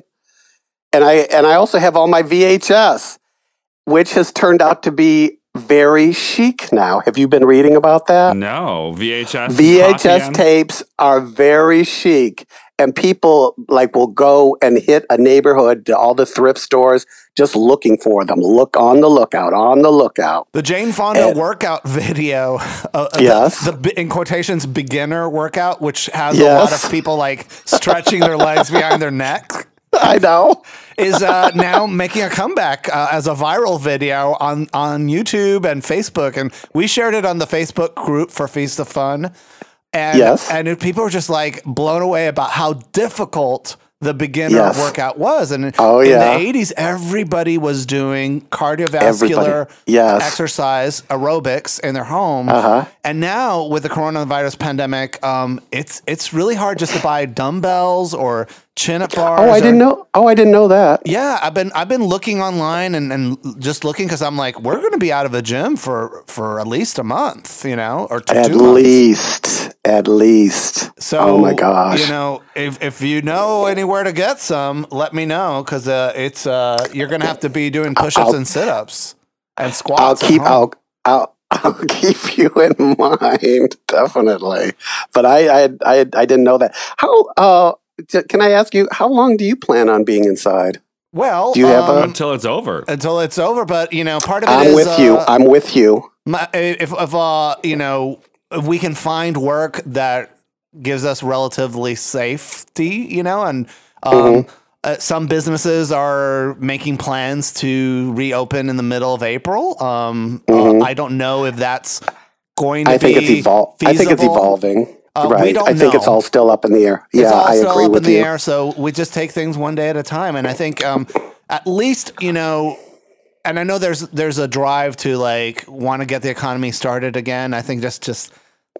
And I and I also have all my V H S, which has turned out to be very chic now. Have you been reading about that? No, V H S. is V H hot S again? tapes are very chic, and people like will go and hit a neighborhood to all the thrift stores just looking for them. Look on the lookout, on the lookout. The Jane Fonda And- workout video, uh, Yes. the, the in quotations beginner workout, which has a Yes. lot of people like stretching their legs behind their neck, I know. is uh, now making a comeback uh, as a viral video on on YouTube and Facebook, and we shared it on the Facebook group for Feast of Fun, and Yes. and people were just like blown away about how difficult the beginner Yes. workout was. And Oh, in yeah. the eighties, everybody was doing cardiovascular Everybody. Yes. exercise aerobics in their home. Uh-huh. And now with the coronavirus pandemic, um, it's it's really hard just to buy dumbbells or chin-up bars. Oh, I or- didn't know. Oh, I didn't know that. Yeah, I've been I've been looking online and, and just looking because I'm like, we're going to be out of the gym for for at least a month, you know, or two, At two months. least, at least. So, oh my gosh. you know, if if you know anywhere to get some, let me know because uh, it's uh, you're going to have to be doing push-ups I'll- and sit-ups and squats. I'll at keep. home. I'll. I'll. I'll keep you in mind, definitely. But I, I, I, I didn't know that. How? Uh, t- can I ask you? How long do you plan on being inside? Well, Do you have a- um, Until it's over. until it's over, but you know, part of it I'm is, with you. uh, I'm with you. My, if if uh you know if we can find work that gives us relatively safety, you know, and um, Mm-hmm. uh, some businesses are making plans to reopen in the middle of April. Um, uh, I don't know if that's going to Mm-hmm. I think be it's evol- I think it's feasible. evolving. Uh, we right. don't I think it's know. all still up in the air. It's Yeah, all I still agree up with in the you. air, so we just take things one day at a time. And I think um, at least you know, and I know there's there's a drive to like want to get the economy started again. I think just just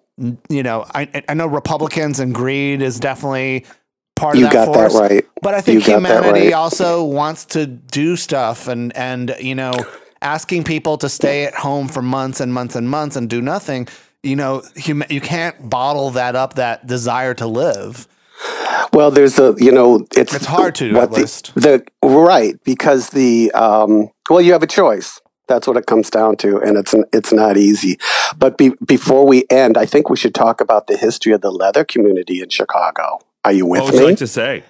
you know, I I know Republicans and greed is definitely part You of that got that force. right. But I think You got that humanity right. also wants to do stuff, and and you know, asking people to stay at home for months and months and months and do nothing. You know, hum- you can't bottle that up, that desire to live. Well, there's a, you know, it's It's hard to, what at the, least. the right because the um, well, you have a choice. That's what it comes down to, and it's it's not easy. But be, before we end, I think we should talk about the history of the leather community in Chicago. Are you with What would you me? like to say?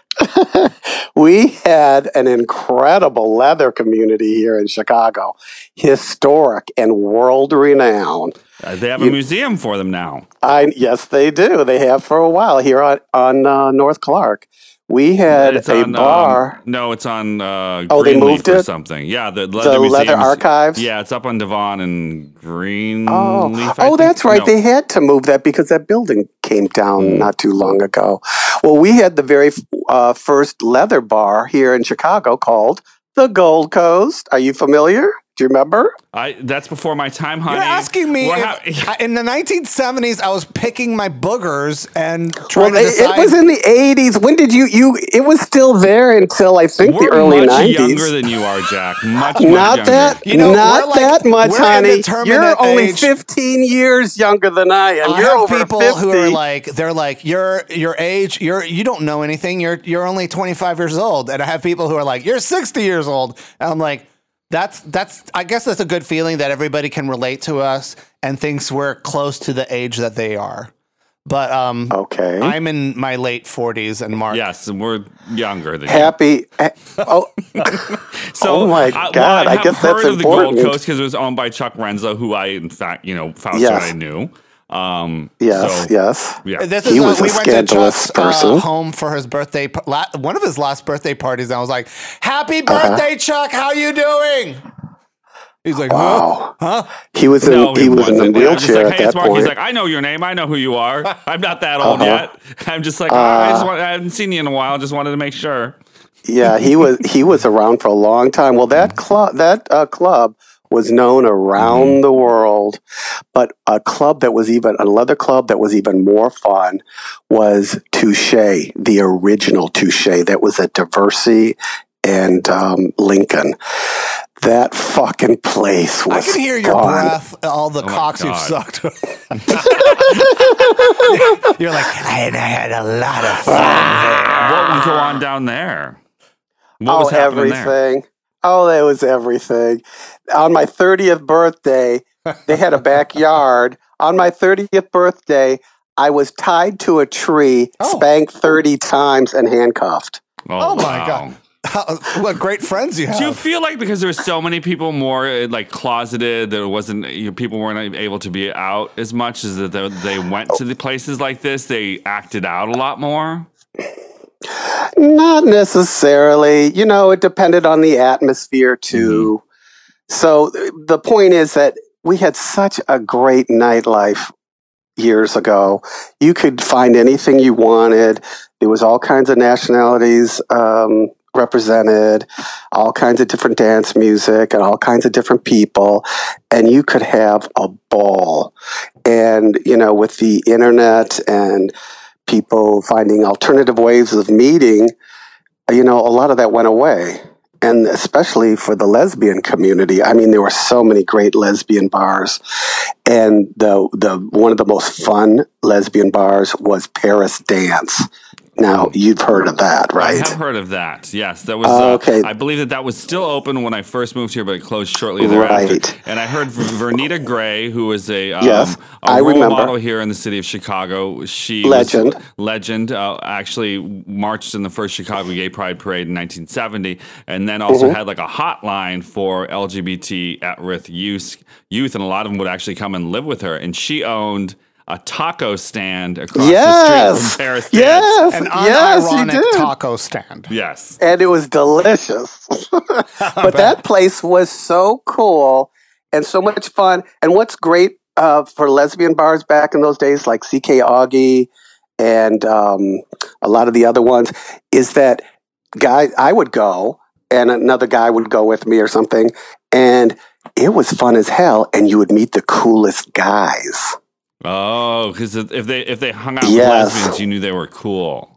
We had an incredible leather community here in Chicago, historic and world renowned. Uh, they have a You- museum for them now. I yes, they do. They have for a while here on on uh, North Clark. We had It's a on, bar. Um, no, it's on uh, Oh, they Greenleaf moved or it? something. Yeah, the leather the museum. leather archives. Yeah, it's up on Devon and Greenleaf. Oh, I oh, think. that's right. No. They had to move that because that building came down Mm. not too long ago. Well, we had the very uh, first leather bar here in Chicago called the Gold Coast. Are you familiar? Do you remember? I that's before my time, honey. You're asking me Well, if, how- in the nineteen seventies I was picking my boogers and trying Well, to it, decide. it was in the eighties. When did you you? It was still there until I think we're the early much nineties. younger than you are, Jack. Much, much Not younger. that, You know, not we're like- that much, we're honey. indeterminate You're only age. fifteen years younger than I am. I You're have over people fifty. who are like, they're like, your your age, you're you don't know anything. You're you're only twenty-five years old, and I have people who are like, you're sixty years old, and I'm like, that's that's. I guess that's a good feeling that everybody can relate to us and thinks we're close to the age that they are. But um, Okay. I'm in my late forties, and Mark. Yes, and we're younger than you. Happy. eh, Oh, So, Oh my I- well, God, I, I have guess heard that's of the Gold important. Coast because it was owned by Chuck Renzo, who I, in fact, you know, Fausto Yes. and I knew. Um, yes, so, yes. Yeah. This He is, uh, was a we went to scandalous Chuck's uh, person. home for his birthday, pa- la- one of his last birthday parties. And I was like, "Happy Uh-huh. birthday, Chuck! How you doing?" He's like, "Huh? Wow. Huh?" He was in. No, he was in wasn't. a And I'm just wheelchair like, at hey, it's that Mark. point. He's like, I know your name. I know who you are. I'm not that old Uh-huh. yet. I'm just like, oh, I just want, I haven't seen you in a while. Just wanted to make sure. Yeah, he was he was around for a long time. Well, that club that uh, club was known around Mm-hmm. the world, but a club that was even another club that was even more fun was Touche, the original Touche. That was at Diversey and um, Lincoln. That fucking place I was can hear your fun. breath, all the Oh my cocks you've God. sucked. You're like, I, I had a lot of fun there. What would go on down there? What oh, was happening there? everything. Oh, that was everything. On my thirtieth birthday, they had a backyard. On my thirtieth birthday, I was tied to a tree, Oh. spanked thirty times, and handcuffed. Oh, my wow. God. How, what great friends you have. Do you feel like because there were so many people more uh, like closeted, there wasn't you know, people weren't able to be out as much as that they, they went to the places like this? They acted out a lot more. Not necessarily. You know, it depended on the atmosphere, too. So th- the point is that we had such a great nightlife years ago. You could find anything you wanted. There was all kinds of nationalities um, represented, all kinds of different dance music, and all kinds of different people, and you could have a ball. And you know, with the internet and people finding alternative ways of meeting, you know, a lot of that went away. And especially for the lesbian community, I mean, there were so many great lesbian bars, and the the one of the most fun lesbian bars was Paris Dance. Now you've heard of that, I right? have heard of that. Yes, that was. Oh, Uh, okay. I believe that that was still open when I first moved here, but it closed shortly thereafter. Right. And I heard V- Vernita Gray, who is a um, Yes, a I role remember. model here in the city of Chicago. She Legend. was legend. Uh, actually marched in the first Chicago Gay Pride Parade in nineteen seventy, and then also Mm-hmm. had like a hotline for L G B T at-risk youth. Youth, and a lot of them would actually come and live with her. And she owned a taco stand across the Yes, street from Paris Dance. yes, An yes, you unironic did. taco stand. Yes. And it was delicious. But that place was so cool and so much fun. And what's great uh, for lesbian bars back in those days, like C K Augie and um, a lot of the other ones, is that guy I would go and another guy would go with me or something, and it was fun as hell. And you would meet the coolest guys. Oh, because if they if they hung out Yes. with lesbians, you knew they were cool.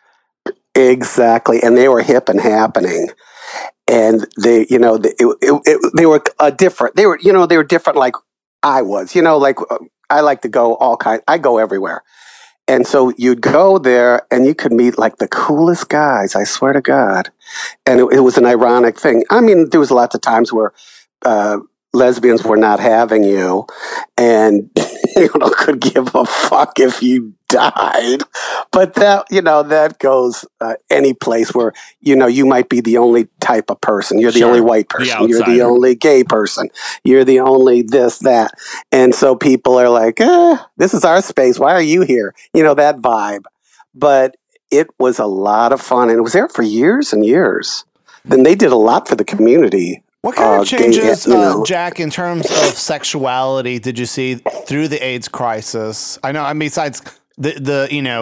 Exactly, and they were hip and happening, and they, you know, they, it, it, it, they were a different. They were, you know, they were different. Like I was, you know, like uh, I like to go all kind. I go everywhere, and so you'd go there, and you could meet like the coolest guys. I swear to God, and it, it was an ironic thing. I mean, there was lots of times where uh, lesbians were not having you, and you know, could give a fuck if you died. But that, you know, that goes uh, any place where, you know, you might be the only type of person. You're the Sure. only white The person. You're the outsider. only gay person. You're the only this, that. And so people are like, eh, this is our space. Why are you here? You know, that vibe. But it was a lot of fun. And it was there for years and years. Then they did a lot for the community. What kind Uh, of gay, changes, you uh, know. Jack, in terms of sexuality, did you see through the AIDS crisis? I know, I mean, besides the, the you know,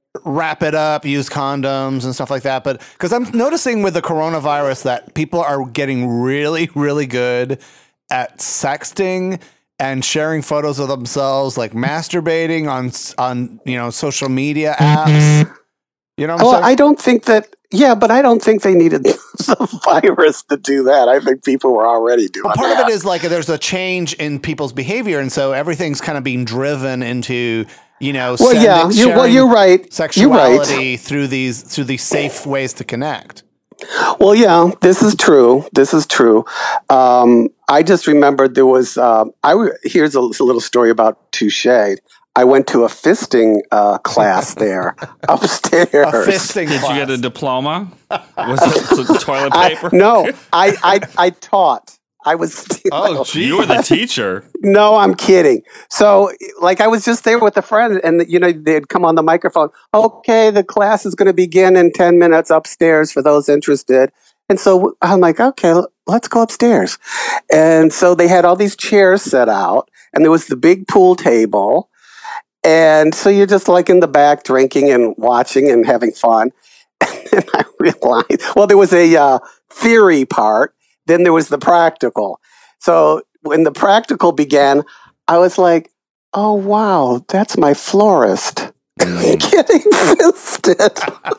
wrap it up, use condoms and stuff like that. But because I'm noticing with the coronavirus that people are getting really, really good at sexting and sharing photos of themselves, like masturbating on on you know social media apps. You know what I'm well, saying? I don't think that. Yeah, but I don't think they needed the virus to do that. I think people were already doing well, part that. of it is like there's a change in people's behavior, and so everything's kind of being driven into you know. Well, sending, yeah, you, well, you're right. Sexuality You're right. through these through these safe ways to connect. Well, yeah, this is true. This is true. Um, I just remembered there was. Uh, I w- here's a, a little story about Touche. I went to a fisting uh, class there upstairs. A fisting Did class. you get a diploma? Was it some toilet paper? I, no, I, I I taught. I was. Oh, gee. You were the teacher. No, I'm kidding. So, like, I was just there with a friend, and you know, they'd come on the microphone. Okay, the class is going to begin in ten minutes upstairs for those interested. And so I'm like, okay, let's go upstairs. And so they had all these chairs set out, and there was the big pool table. And so you're just like in the back drinking and watching and having fun. And then I realized, well, there was a uh, theory part. Then there was the practical. So when the practical began, I was like, oh, wow, that's my florist getting fisted.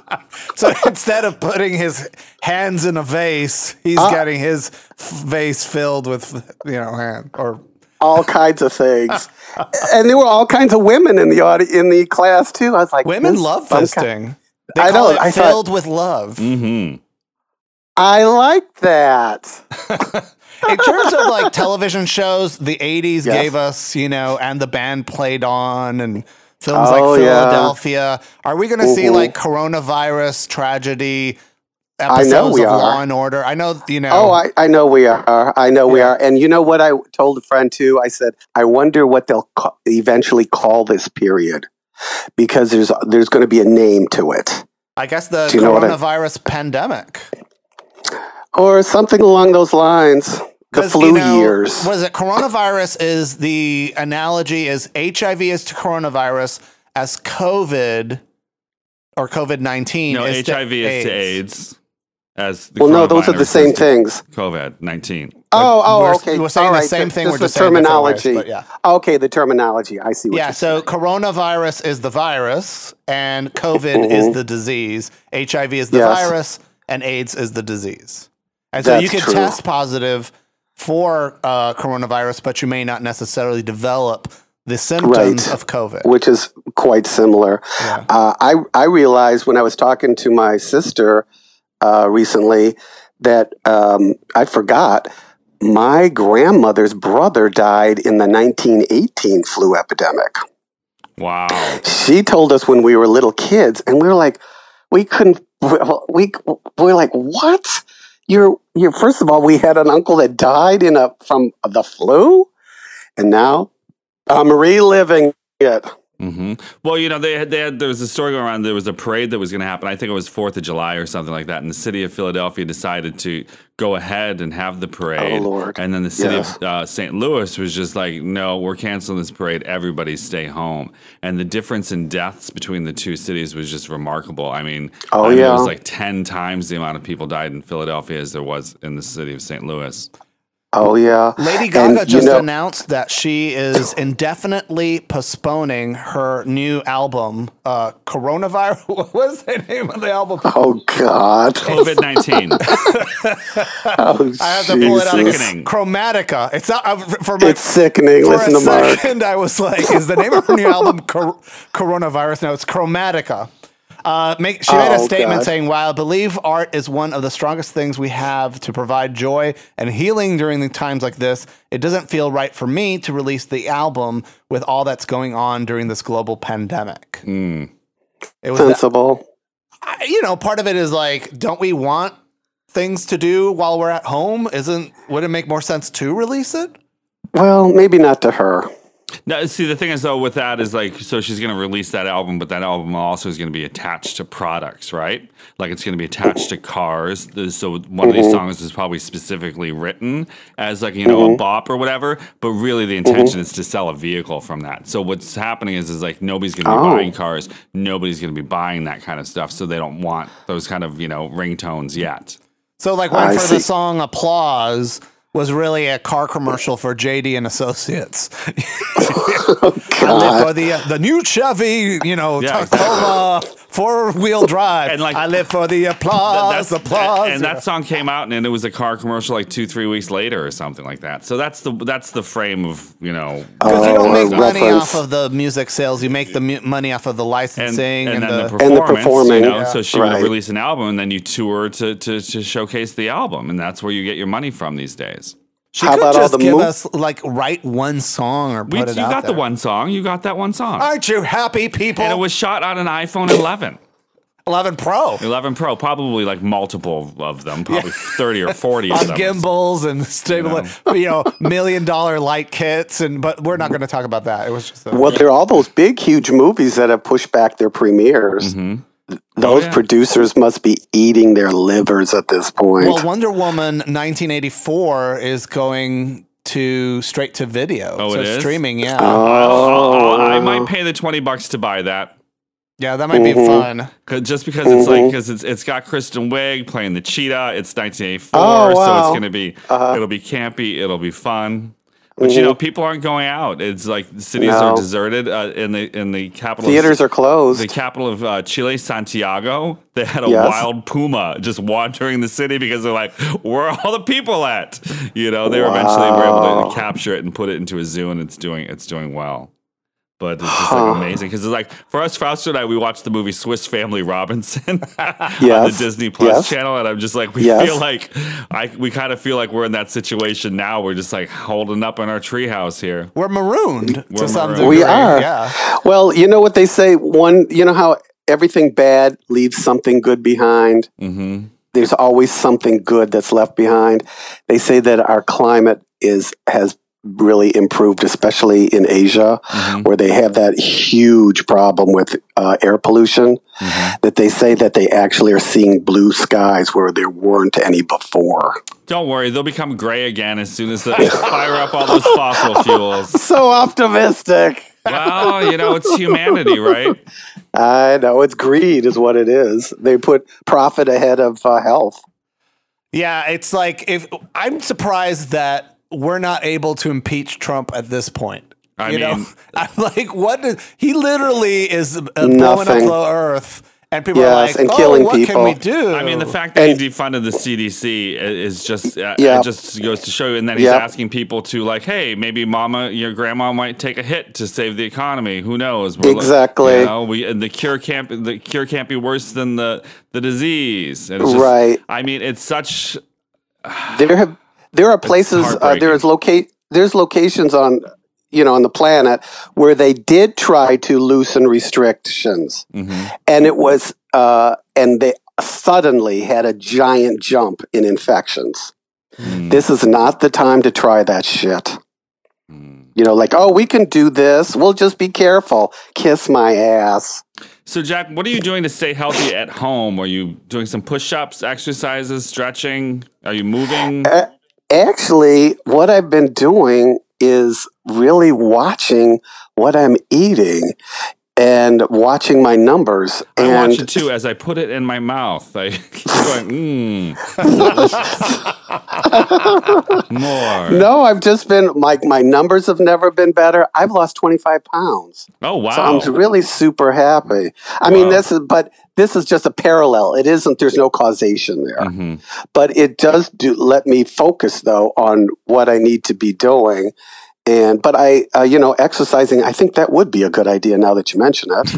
So instead of putting his hands in a vase, he's Uh, getting his f- vase filled with, you know, hand or all kinds of things. And there were all kinds of women in the audi- in the class, too. I was like, women this love some fisting. kind- They I call know, it I thought- filled with love. Mm-hmm. I like that. In terms of like television shows, the eighties Yes. gave us, you know, and the band played on and films Oh, like yeah. Philadelphia. Are we going to see Mhm. like coronavirus tragedy I episodes know we of are. Law and Order? I know, you know. Oh, I, I know we are. I know we Yeah. are. And you know what I told a friend, too? I said, I wonder what they'll ca- eventually call this period, because there's there's going to be a name to it. I guess the Do you know what I- coronavirus pandemic. Or something along those lines. The 'Cause, flu you know, years. What is it? Coronavirus is the analogy is H I V is to coronavirus as COVID or COVID nineteen. No, is H to I V is to AIDS. As the Well, no, those are the coronavirus same is to things. COVID nineteen. Oh, oh, we're, okay. We're saying All the right. same This- thing. this We're is just the saying different ways, terminology. but yeah. Okay, the terminology. I see what Yeah, you're so saying. coronavirus is the virus and COVID is the disease. H I V is the Yes. virus and AIDS is the disease. And so you That's can true. test positive for uh, coronavirus, but you may not necessarily develop the symptoms Right. of COVID. Which is quite similar. Yeah. Uh, I I realized when I was talking to my sister uh, recently that um, I forgot my grandmother's brother died in the nineteen eighteen flu epidemic. Wow. She told us when we were little kids, and we were like, we couldn't. We we were like, what? You're you're. First of all, we had an uncle that died in a from the flu, and now I'm reliving it. hmm Well, you know, they had, they had, there was a story going around. There was a parade that was going to happen. I think it was fourth of July or something like that. And the city of Philadelphia decided to go ahead and have the parade. Oh, Lord. And then the city Yes. of uh, Saint Louis was just like, no, we're canceling this parade. Everybody stay home. And the difference in deaths between the two cities was just remarkable. I mean, Oh, I mean, it yeah. was like ten times the amount of people died in Philadelphia as there was in the city of Saint Louis. Oh yeah, Lady Gaga And, just you know, announced that she is indefinitely postponing her new album, uh, Coronavirus. What is the name of the album? Oh God. COVID nineteen. Oh, I have to pull it out. Jesus. Sickening. Chromatica. It's not uh, for my. It's sickening. For Listen a to Mark. second, I was like, "Is the name of her new album Cor- Coronavirus?" No, it's Chromatica. Uh, make, she made a Oh, statement God. saying, "While I believe art is one of the strongest things we have to provide joy and healing during the times like this, it doesn't feel right for me to release the album with all that's going on during this global pandemic." Mm. It was, that, Sensible. I- you know, part of it is like, don't we want things to do while we're at home? Isn't would it make more sense to release it? Well, maybe not to her. Now, see, the thing is, though, with that is like, so she's going to release that album, but that album also is going to be attached to products, right? Like it's going to be attached to cars. So one mm-hmm. of these songs is probably specifically written as like, you know, mm-hmm. a bop or whatever, but really the intention mm-hmm. is to sell a vehicle from that. So what's happening is, is like nobody's going to be oh. buying cars. Nobody's going to be buying that kind of stuff. So they don't want those kind of, you know, ringtones yet. So like one I for see. the song Applause was really a car commercial for J D and Associates. Oh, I live for the uh, the new Chevy, you know, yeah, Tacoma exactly. four wheel drive. And like, I live for the applause, that's, applause. And, and that song came out, and it was a car commercial like two, three weeks later or something like that. So that's the that's the frame of, you know, because you don't make money reference. off of the music sales, you make the mu- money off of the licensing and, and, and, then the, the performance. And the performing. You know, yeah. So she right. would release an album, and then you tour to, to to showcase the album, and that's where you get your money from these days. She How could about just all the give mo- us, like, write one song or put we, it you out got there. the one song. You got that one song. Aren't you happy, people? And it was shot on an iPhone eleven. eleven Pro. eleven Pro, probably like multiple of them, probably yeah. thirty or forty of on them. Gimbals and stable, you know, you know million dollar light kits, and but we're not going to talk about that. It was just a, well, there are all those big, huge movies that have pushed back their premieres. Mm-hmm. Those oh, yeah. producers must be eating their livers at this point. Well, Wonder Woman nineteen eighty-four is going to straight to video. Oh, so it is? Streaming, yeah. Oh, I might pay the twenty bucks to buy that. Yeah, that might mm-hmm. be fun. Cause, just because mm-hmm. it's like because it's it's got Kristen Wiig playing the cheetah. It's nineteen eighty-four, oh, wow. so it's gonna be uh-huh. it'll be campy. It'll be fun. But mm-hmm. you know, people aren't going out. It's like the cities no. are deserted. Uh, in the in the capital, theaters of, are closed. The capital of uh, Chile, Santiago, they had a yes. wild puma just wandering the city because they're like, "Where are all the people at?" You know, they wow. eventually were able to capture it and put it into a zoo, and it's doing it's doing well. But it's just like amazing because it's like for us, Fausto and I, we watched the movie Swiss Family Robinson yes. on the Disney Plus yes. channel, and I'm just like, we yes. feel like I we kind of feel like we're in that situation now. We're just like holding up in our treehouse here. We're marooned we're to some marooned. degree. We are. Yeah. Well, you know what they say. One, you know how everything bad leaves something good behind. Mm-hmm. There's always something good that's left behind. They say that our climate is has. really improved, especially in Asia, mm-hmm. where they have that huge problem with uh, air pollution, mm-hmm. that they say that they actually are seeing blue skies where there weren't any before. Don't worry, they'll become gray again as soon as they fire up all those fossil fuels. So optimistic. Well, you know, it's humanity, right? I know, it's greed is what it is. They put profit ahead of uh, health. Yeah, it's like, if I'm surprised that we're not able to impeach Trump at this point. I you mean, know? I'm like, what? Did, he literally is uh, blowing up the earth, and people yes, are like, and "Oh, killing what people. can we do?" I mean, the fact that and, he defunded the C D C is just uh, yep. it just goes to show you. And then he's yep. asking people to like, "Hey, maybe Mama, your grandma might take a hit to save the economy. Who knows?" We're exactly. You know, we and the cure can't the cure can't be worse than the the disease. And it's just, right. I mean, it's such. There have there are places uh, there is locate. There's locations on, you know, on the planet where they did try to loosen restrictions, mm-hmm. and it was, uh, and they suddenly had a giant jump in infections. Mm. This is not the time to try that shit. Mm. You know, like, oh, we can do this. We'll just be careful. Kiss my ass. So, Jack, what are you doing to stay healthy at home? Are you doing some push-ups, exercises, stretching? Are you moving? Uh, Actually, what I've been doing is really watching what I'm eating and watching my numbers. I and watch it too as I put it in my mouth. I keep going, mmm, more. No, I've just been, my, my numbers have never been better. I've lost twenty-five pounds. Oh, wow. So I'm really super happy. I wow. mean, this is, but this is just a parallel. It isn't, there's no causation there. Mm-hmm. But it does do let me focus, though, on what I need to be doing. And, but I, uh, you know, exercising, I think that would be a good idea now that you mention it.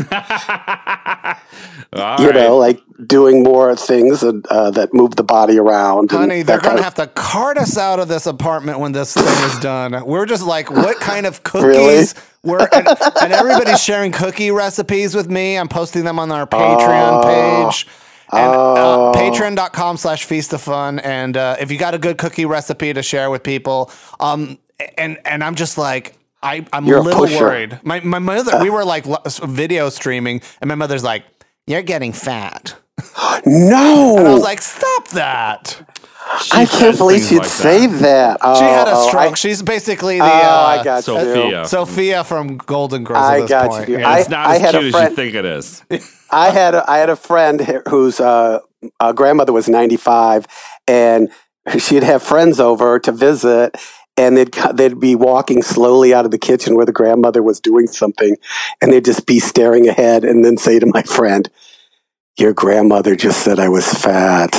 you right. know, like doing more things uh, that move the body around. Honey, they're going to have to cart us out of this apartment when this thing is done. We're just like, what kind of cookies? Really? We're, and, and everybody's sharing cookie recipes with me. I'm posting them on our Patreon oh. page. And uh, patreon.com slash feast of fun. And uh, if you got a good cookie recipe to share with people, um, and and I'm just like, I, I'm You're a a little pusher. worried. My my mother, we were like lo- video streaming, and my mother's like, "You're getting fat," No. and I was like, "Stop that." I She can't says believe things she'd like say that. that. Oh, She had a oh, stroke. I, She's basically the oh, uh, I got you. Sophia. Sophia from Golden Girls I at this got point. you. Yeah. And I- it's not I as had a cute as friend- you think it is. I had a, I had a friend whose uh, uh, grandmother was ninety-five, and she'd have friends over to visit, and they'd co- they'd be walking slowly out of the kitchen where the grandmother was doing something, and they'd just be staring ahead, and then say to my friend, "Your grandmother just said I was fat."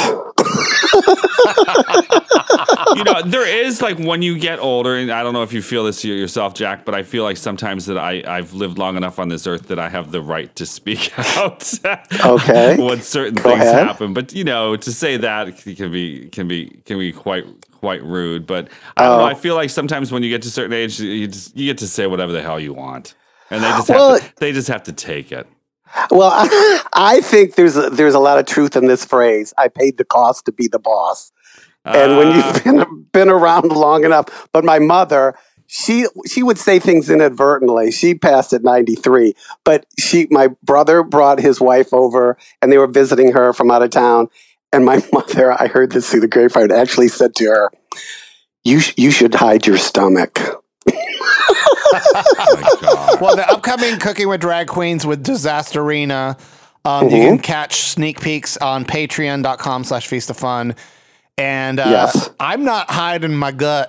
You know, there is like when you get older, and I don't know if you feel this yourself, Jack, but I feel like sometimes that I, I've lived long enough on this earth that I have the right to speak out. Okay. when certain Go things ahead. happen. But you know, to say that can be can be can be quite quite rude. But I don't Oh. know. I feel like sometimes when you get to a certain age, you just, you get to say whatever the hell you want, and they just have Well- to, they just have to take it. Well, I, I think there's a, there's a lot of truth in this phrase. I paid the cost to be the boss. And when Uh, you've been been around long enough, but my mother, she she would say things inadvertently. She passed at ninety-three, but she my brother brought his wife over, and they were visiting her from out of town. And my mother, I heard this through the grapevine, actually said to her, "You sh- you should hide your stomach." oh my God. Well, the upcoming Cooking with Drag Queens with Disasterina, um, you Mhm. can catch sneak peeks on patreon.com slash feast of fun. And uh, Yes. I'm not hiding my gut.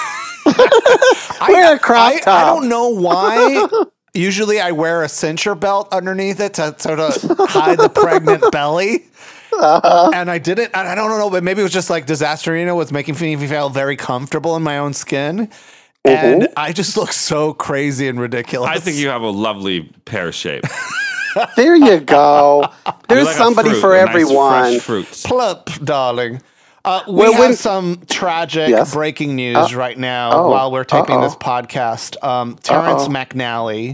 Wear a crop I, I top. don't know why. Usually I wear a cincher belt underneath it to sort of hide the pregnant belly. Uh-huh. And I didn't, and I don't know, but maybe it was just like Disasterina was making me feel very comfortable in my own skin. And Mm-hmm. I just look so crazy and ridiculous. I think you have a lovely pear shape. There you go. You're There's like a somebody fruit, for a nice everyone. fresh fruits. plump, darling. Uh, we Well, have when- some tragic Yes? breaking news right now oh, while we're taping uh-oh. this podcast. Um, Terrence McNally.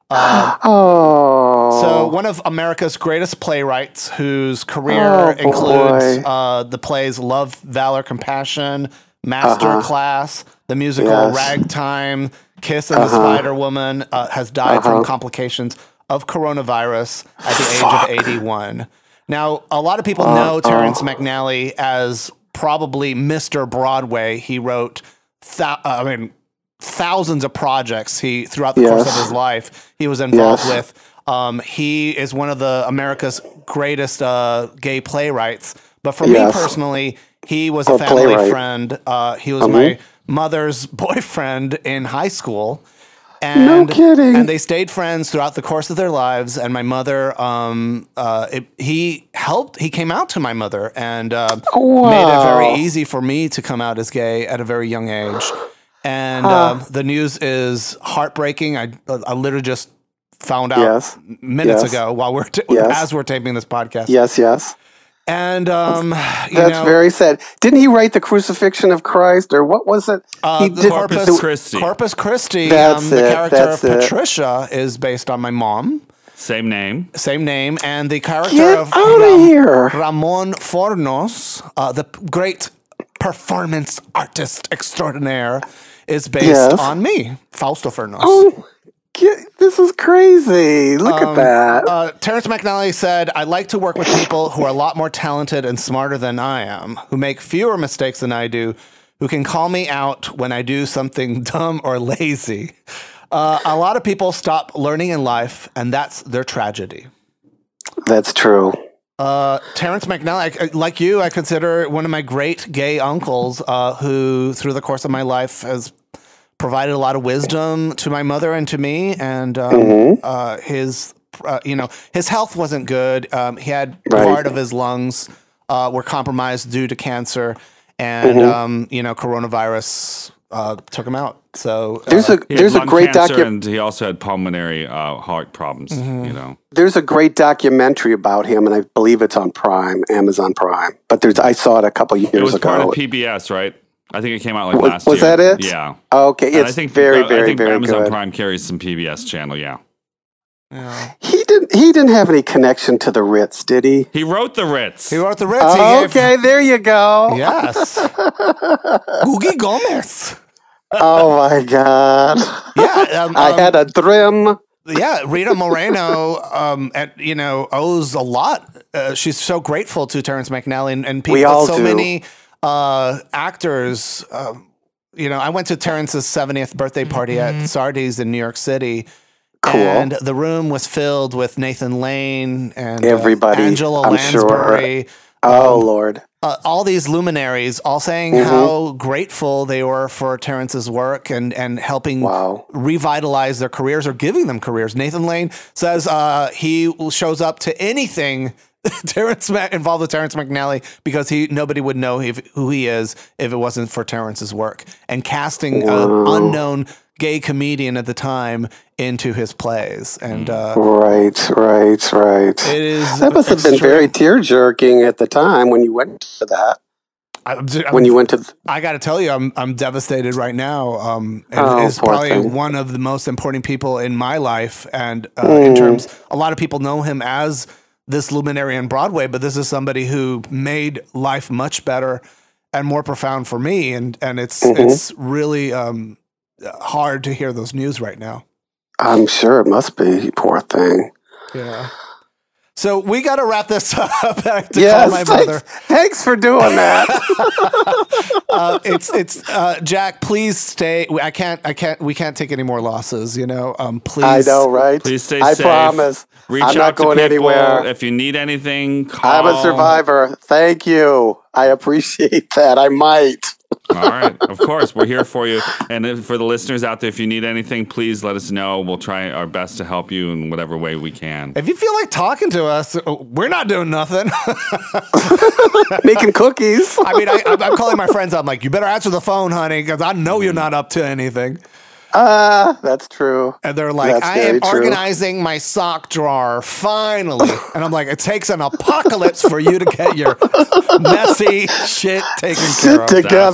Oh. So, one of America's greatest playwrights, whose career Oh, includes boy. uh, the plays Love, Valor, Compassion, Masterclass, the musical Uh-huh. Yes. Uh-huh. Ragtime, Kiss and the Spider Woman, uh, has died from complications of coronavirus at the age of eighty-one. Now, a lot of people know Terrence McNally as probably Mister Broadway. He wrote, thou- uh, I mean, thousands of projects he throughout the course Yes. of his life he was involved Yes. with. Um, he is one of the America's greatest uh, gay playwrights. But for Yes. me personally, he was Or a family playwright. friend. Uh, he was Mhm. my mother's boyfriend in high school. And, No kidding. And they stayed friends throughout the course of their lives. And my mother, um, uh, it, he helped, he came out to my mother and uh, Wow. made it very easy for me to come out as gay at a very young age. And um, the news is heartbreaking. I, I literally just found out Yes. minutes Yes. ago while we're t- Yes. as we're taping this podcast. Yes, yes. And um, you That's know, very sad. Didn't he write the Crucifixion of Christ, or what was it? uh, he the Corpus, Corpus Christi. Corpus Christi. That's um, the it, character that's of it. Patricia is based on my mom. Same name. Same name, and the character Get of out of here. Ramon Fornos, uh, the great performance artist extraordinaire, is based Yes. on me, Fausto Fornos. Oh, get, this is crazy. Look Um, at that. Uh, Terrence McNally said, "I like to work with people who are a lot more talented and smarter than I am, who make fewer mistakes than I do, who can call me out when I do something dumb or lazy. Uh, a lot of people stop learning in life, and that's their tragedy." That's true. Uh, Terrence McNally, I- like you, I consider one of my great gay uncles uh, who, through the course of my life, has provided a lot of wisdom to my mother and to me. And um, Mm-hmm. uh, his, uh, you know, his health wasn't good. Um, he had Right. part of his lungs uh, were compromised due to cancer, and Mm-hmm. um, you know, coronavirus uh, took him out. So uh, There's a He had there's a lung great cancer, docu- and he also had pulmonary uh, heart problems. Mm-hmm. You know, there's a great documentary about him, and I believe it's on Prime, Amazon Prime. But there's I saw it a couple years it was ago. part of P B S, right? I think it came out like Was- last was year. that it? Yeah. Okay, And it's very uh, very I think very Amazon good. Prime carries some P B S channel. Yeah. yeah. He didn't he didn't have any connection to the Ritz, did he? He wrote the Ritz. He wrote the Ritz. He Oh, gave- okay, there you go. Yes. Googie Gomez. Oh my God! Yeah, um, I um, had a dream. Yeah, Rita Moreno, um, at, you know, owes a lot. Uh, she's so grateful to Terrence McNally and, and people. We all so do. many uh, actors. Uh, you know, I went to Terrence's seventieth birthday party at Sardi's in New York City. Cool. And the room was filled with Nathan Lane and Everybody, uh, Angela I'm Lansbury. Sure. Oh, um, Lord. Uh, all these luminaries all saying Mm-hmm. how grateful they were for Terrence's work and, and helping Wow. revitalize their careers or giving them careers. Nathan Lane says uh, he shows up to anything Terrence involved with Terrence McNally because he nobody would know if, who he is if it wasn't for Terrence's work. And casting an unknown gay comedian at the time into his plays. And uh, right, right, right. it is that must have been very tear-jerking at the time when you went to that. I, I, when you went to, th- I got to tell you, I'm I'm devastated right now. Um, and Oh, it's poor probably thing. one of the most important people in my life, and uh, Mm. in terms, a lot of people know him as this luminary on Broadway, but this is somebody who made life much better and more profound for me, and and it's Mhm. it's really um, hard to hear those news right now. I'm sure it must be. Poor thing. Yeah. So we got to wrap this up. I have to Yes, call my mother. thanks, thanks for doing that. uh, it's it's uh, Jack. Please stay. I can't. I can't. We can't take any more losses. You know. Um. Please. I know, right? Please stay I safe. promise. Reach I'm out not to going people. anywhere. If you need anything, call. I'm a survivor. Thank you. I appreciate that. I might. All right. Of course, we're here for you. And if, for the listeners out there, if you need anything, please let us know. We'll try our best to help you in whatever way we can. If you feel like talking to us, we're not doing nothing. Making cookies. I mean, I, I'm calling my friends. I'm like, you better answer the phone, honey, because I know you're not up to anything. Ah, uh, that's true. And they're like, That's I very am true. organizing my sock drawer, finally. And I'm like, it takes an apocalypse for you to get your messy shit taken care of. Sit together.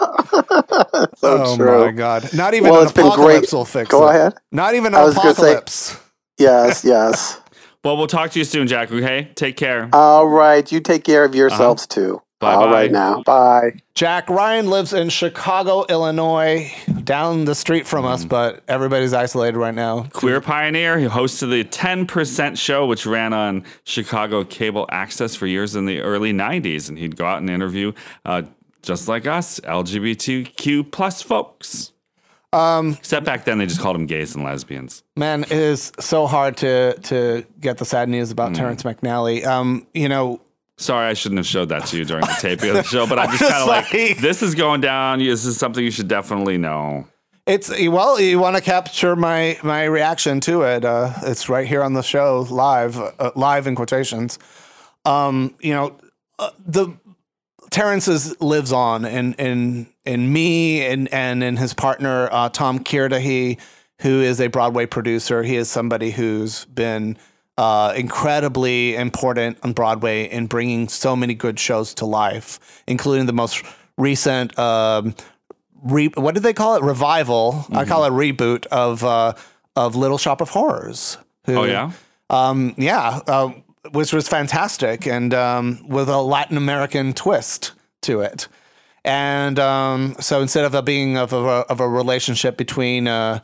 right. So Oh true. my God. Not even Well, an it's been apocalypse great. will fix Go it. ahead. Not even I an was gonna say- apocalypse. Yes, yes. Well, we'll talk to you soon, Jack, okay? Take care. All right. You take care of yourselves too. Bye-bye. All right now. Bye. Jack Ryan lives in Chicago, Illinois, down the street from us, but everybody's isolated right now. Queer pioneer. He hosted the ten percent show, which ran on Chicago cable access for years in the early nineties. And he'd go out and interview, uh, just like us, L G B T Q plus folks. Um, Except back then, they just called them gays and lesbians. man, it is so hard to to get the sad news about Terrence McNally. Um, you know, Sorry, I shouldn't have showed that to you during the taping of the show, but I'm just Just kind of like, like- this is going down. This is something you should definitely know. it's well, you want to capture my my reaction to it. Uh, it's right here on the show, live, uh, live in quotations. Um, you know, uh, the Terrence's lives on in in in me and and in his partner uh, Tom Kierdahy, who is a Broadway producer. He is somebody who's been uh, incredibly important on Broadway in bringing so many good shows to life, including the most recent. Um, re- what did they call it? Revival. Mm-hmm. I call it reboot of uh, of Little Shop of Horrors. Who, Oh, yeah? um, yeah, uh, which was fantastic, and um, with a Latin American twist to it. And um, so instead of it being of a, of a relationship between uh,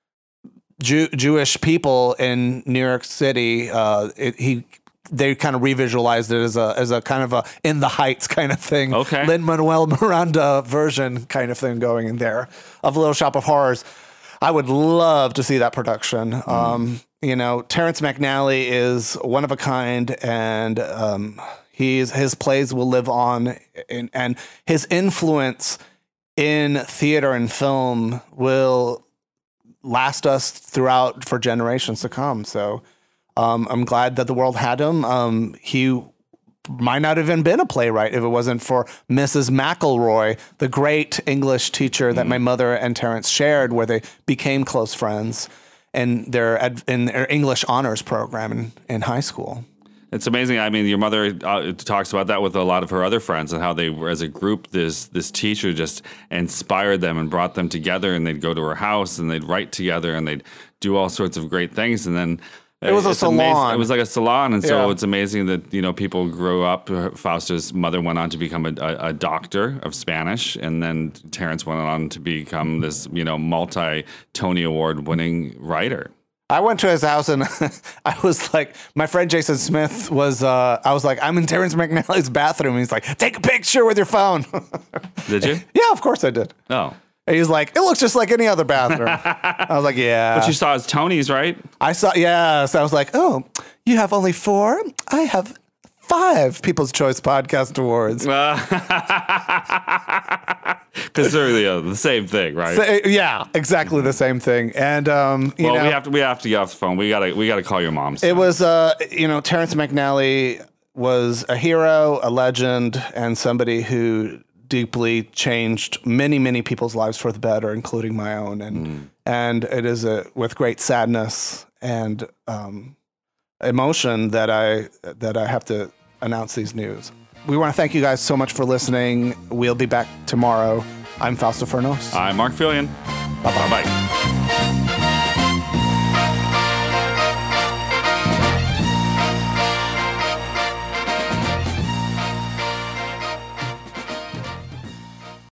Jew- Jewish people in New York City, uh, it, he they kind of revisualized it as a as a kind of a In the Heights kind of thing. Okay. Lin-Manuel Miranda version kind of thing going in there of Little Shop of Horrors. I would love to see that production. Mm. Um, you know, Terrence McNally is one of a kind, and um, he's his plays will live on, in, and his influence in theater and film will last us throughout for generations to come. So um, I'm glad that the world had him. Um, he might not have even been a playwright if it wasn't for Missus McElroy, the great English teacher that my mother and Terrence shared, where they became close friends in their in their English honors program in, in high school. It's amazing. I mean, your mother uh, talks about that with a lot of her other friends and how they were, as a group, this this teacher just inspired them and brought them together, and they'd go to her house and they'd write together and they'd do all sorts of great things. And then It was a It's amazing- salon. It was like a salon, and so Yeah. it's amazing that you know people grew up. Fausta's mother went on to become a, a, a doctor of Spanish, and then Terrence went on to become this you know multi Tony Award winning writer. I went to his house and I was like, my friend Jason Smith was, uh, I was like, I'm in Terrence McNally's bathroom. He's like, take a picture with your phone. Did you? Yeah, of course I did. Oh. And he's like, it looks just like any other bathroom. I was like, yeah. But you saw his Tony's, right? I saw, yeah. So I was like, oh, you have only four? I have five People's Choice Podcast Awards. Because they're you know, the same thing, right? So, yeah, exactly the same thing. And, um, you well, know, we have to we have to get off the phone. We gotta we gotta call your mom. it was, uh, you know, Terrence McNally was a hero, a legend, and somebody who deeply changed many, many people's lives for the better, including my own. And mm. and it is a, with great sadness and um, emotion that I that I have to announce these news. We want to thank you guys so much for listening. We'll be back tomorrow. I'm Fausto Fernos. I'm Mark Fillion. Bye-bye. Bye-bye.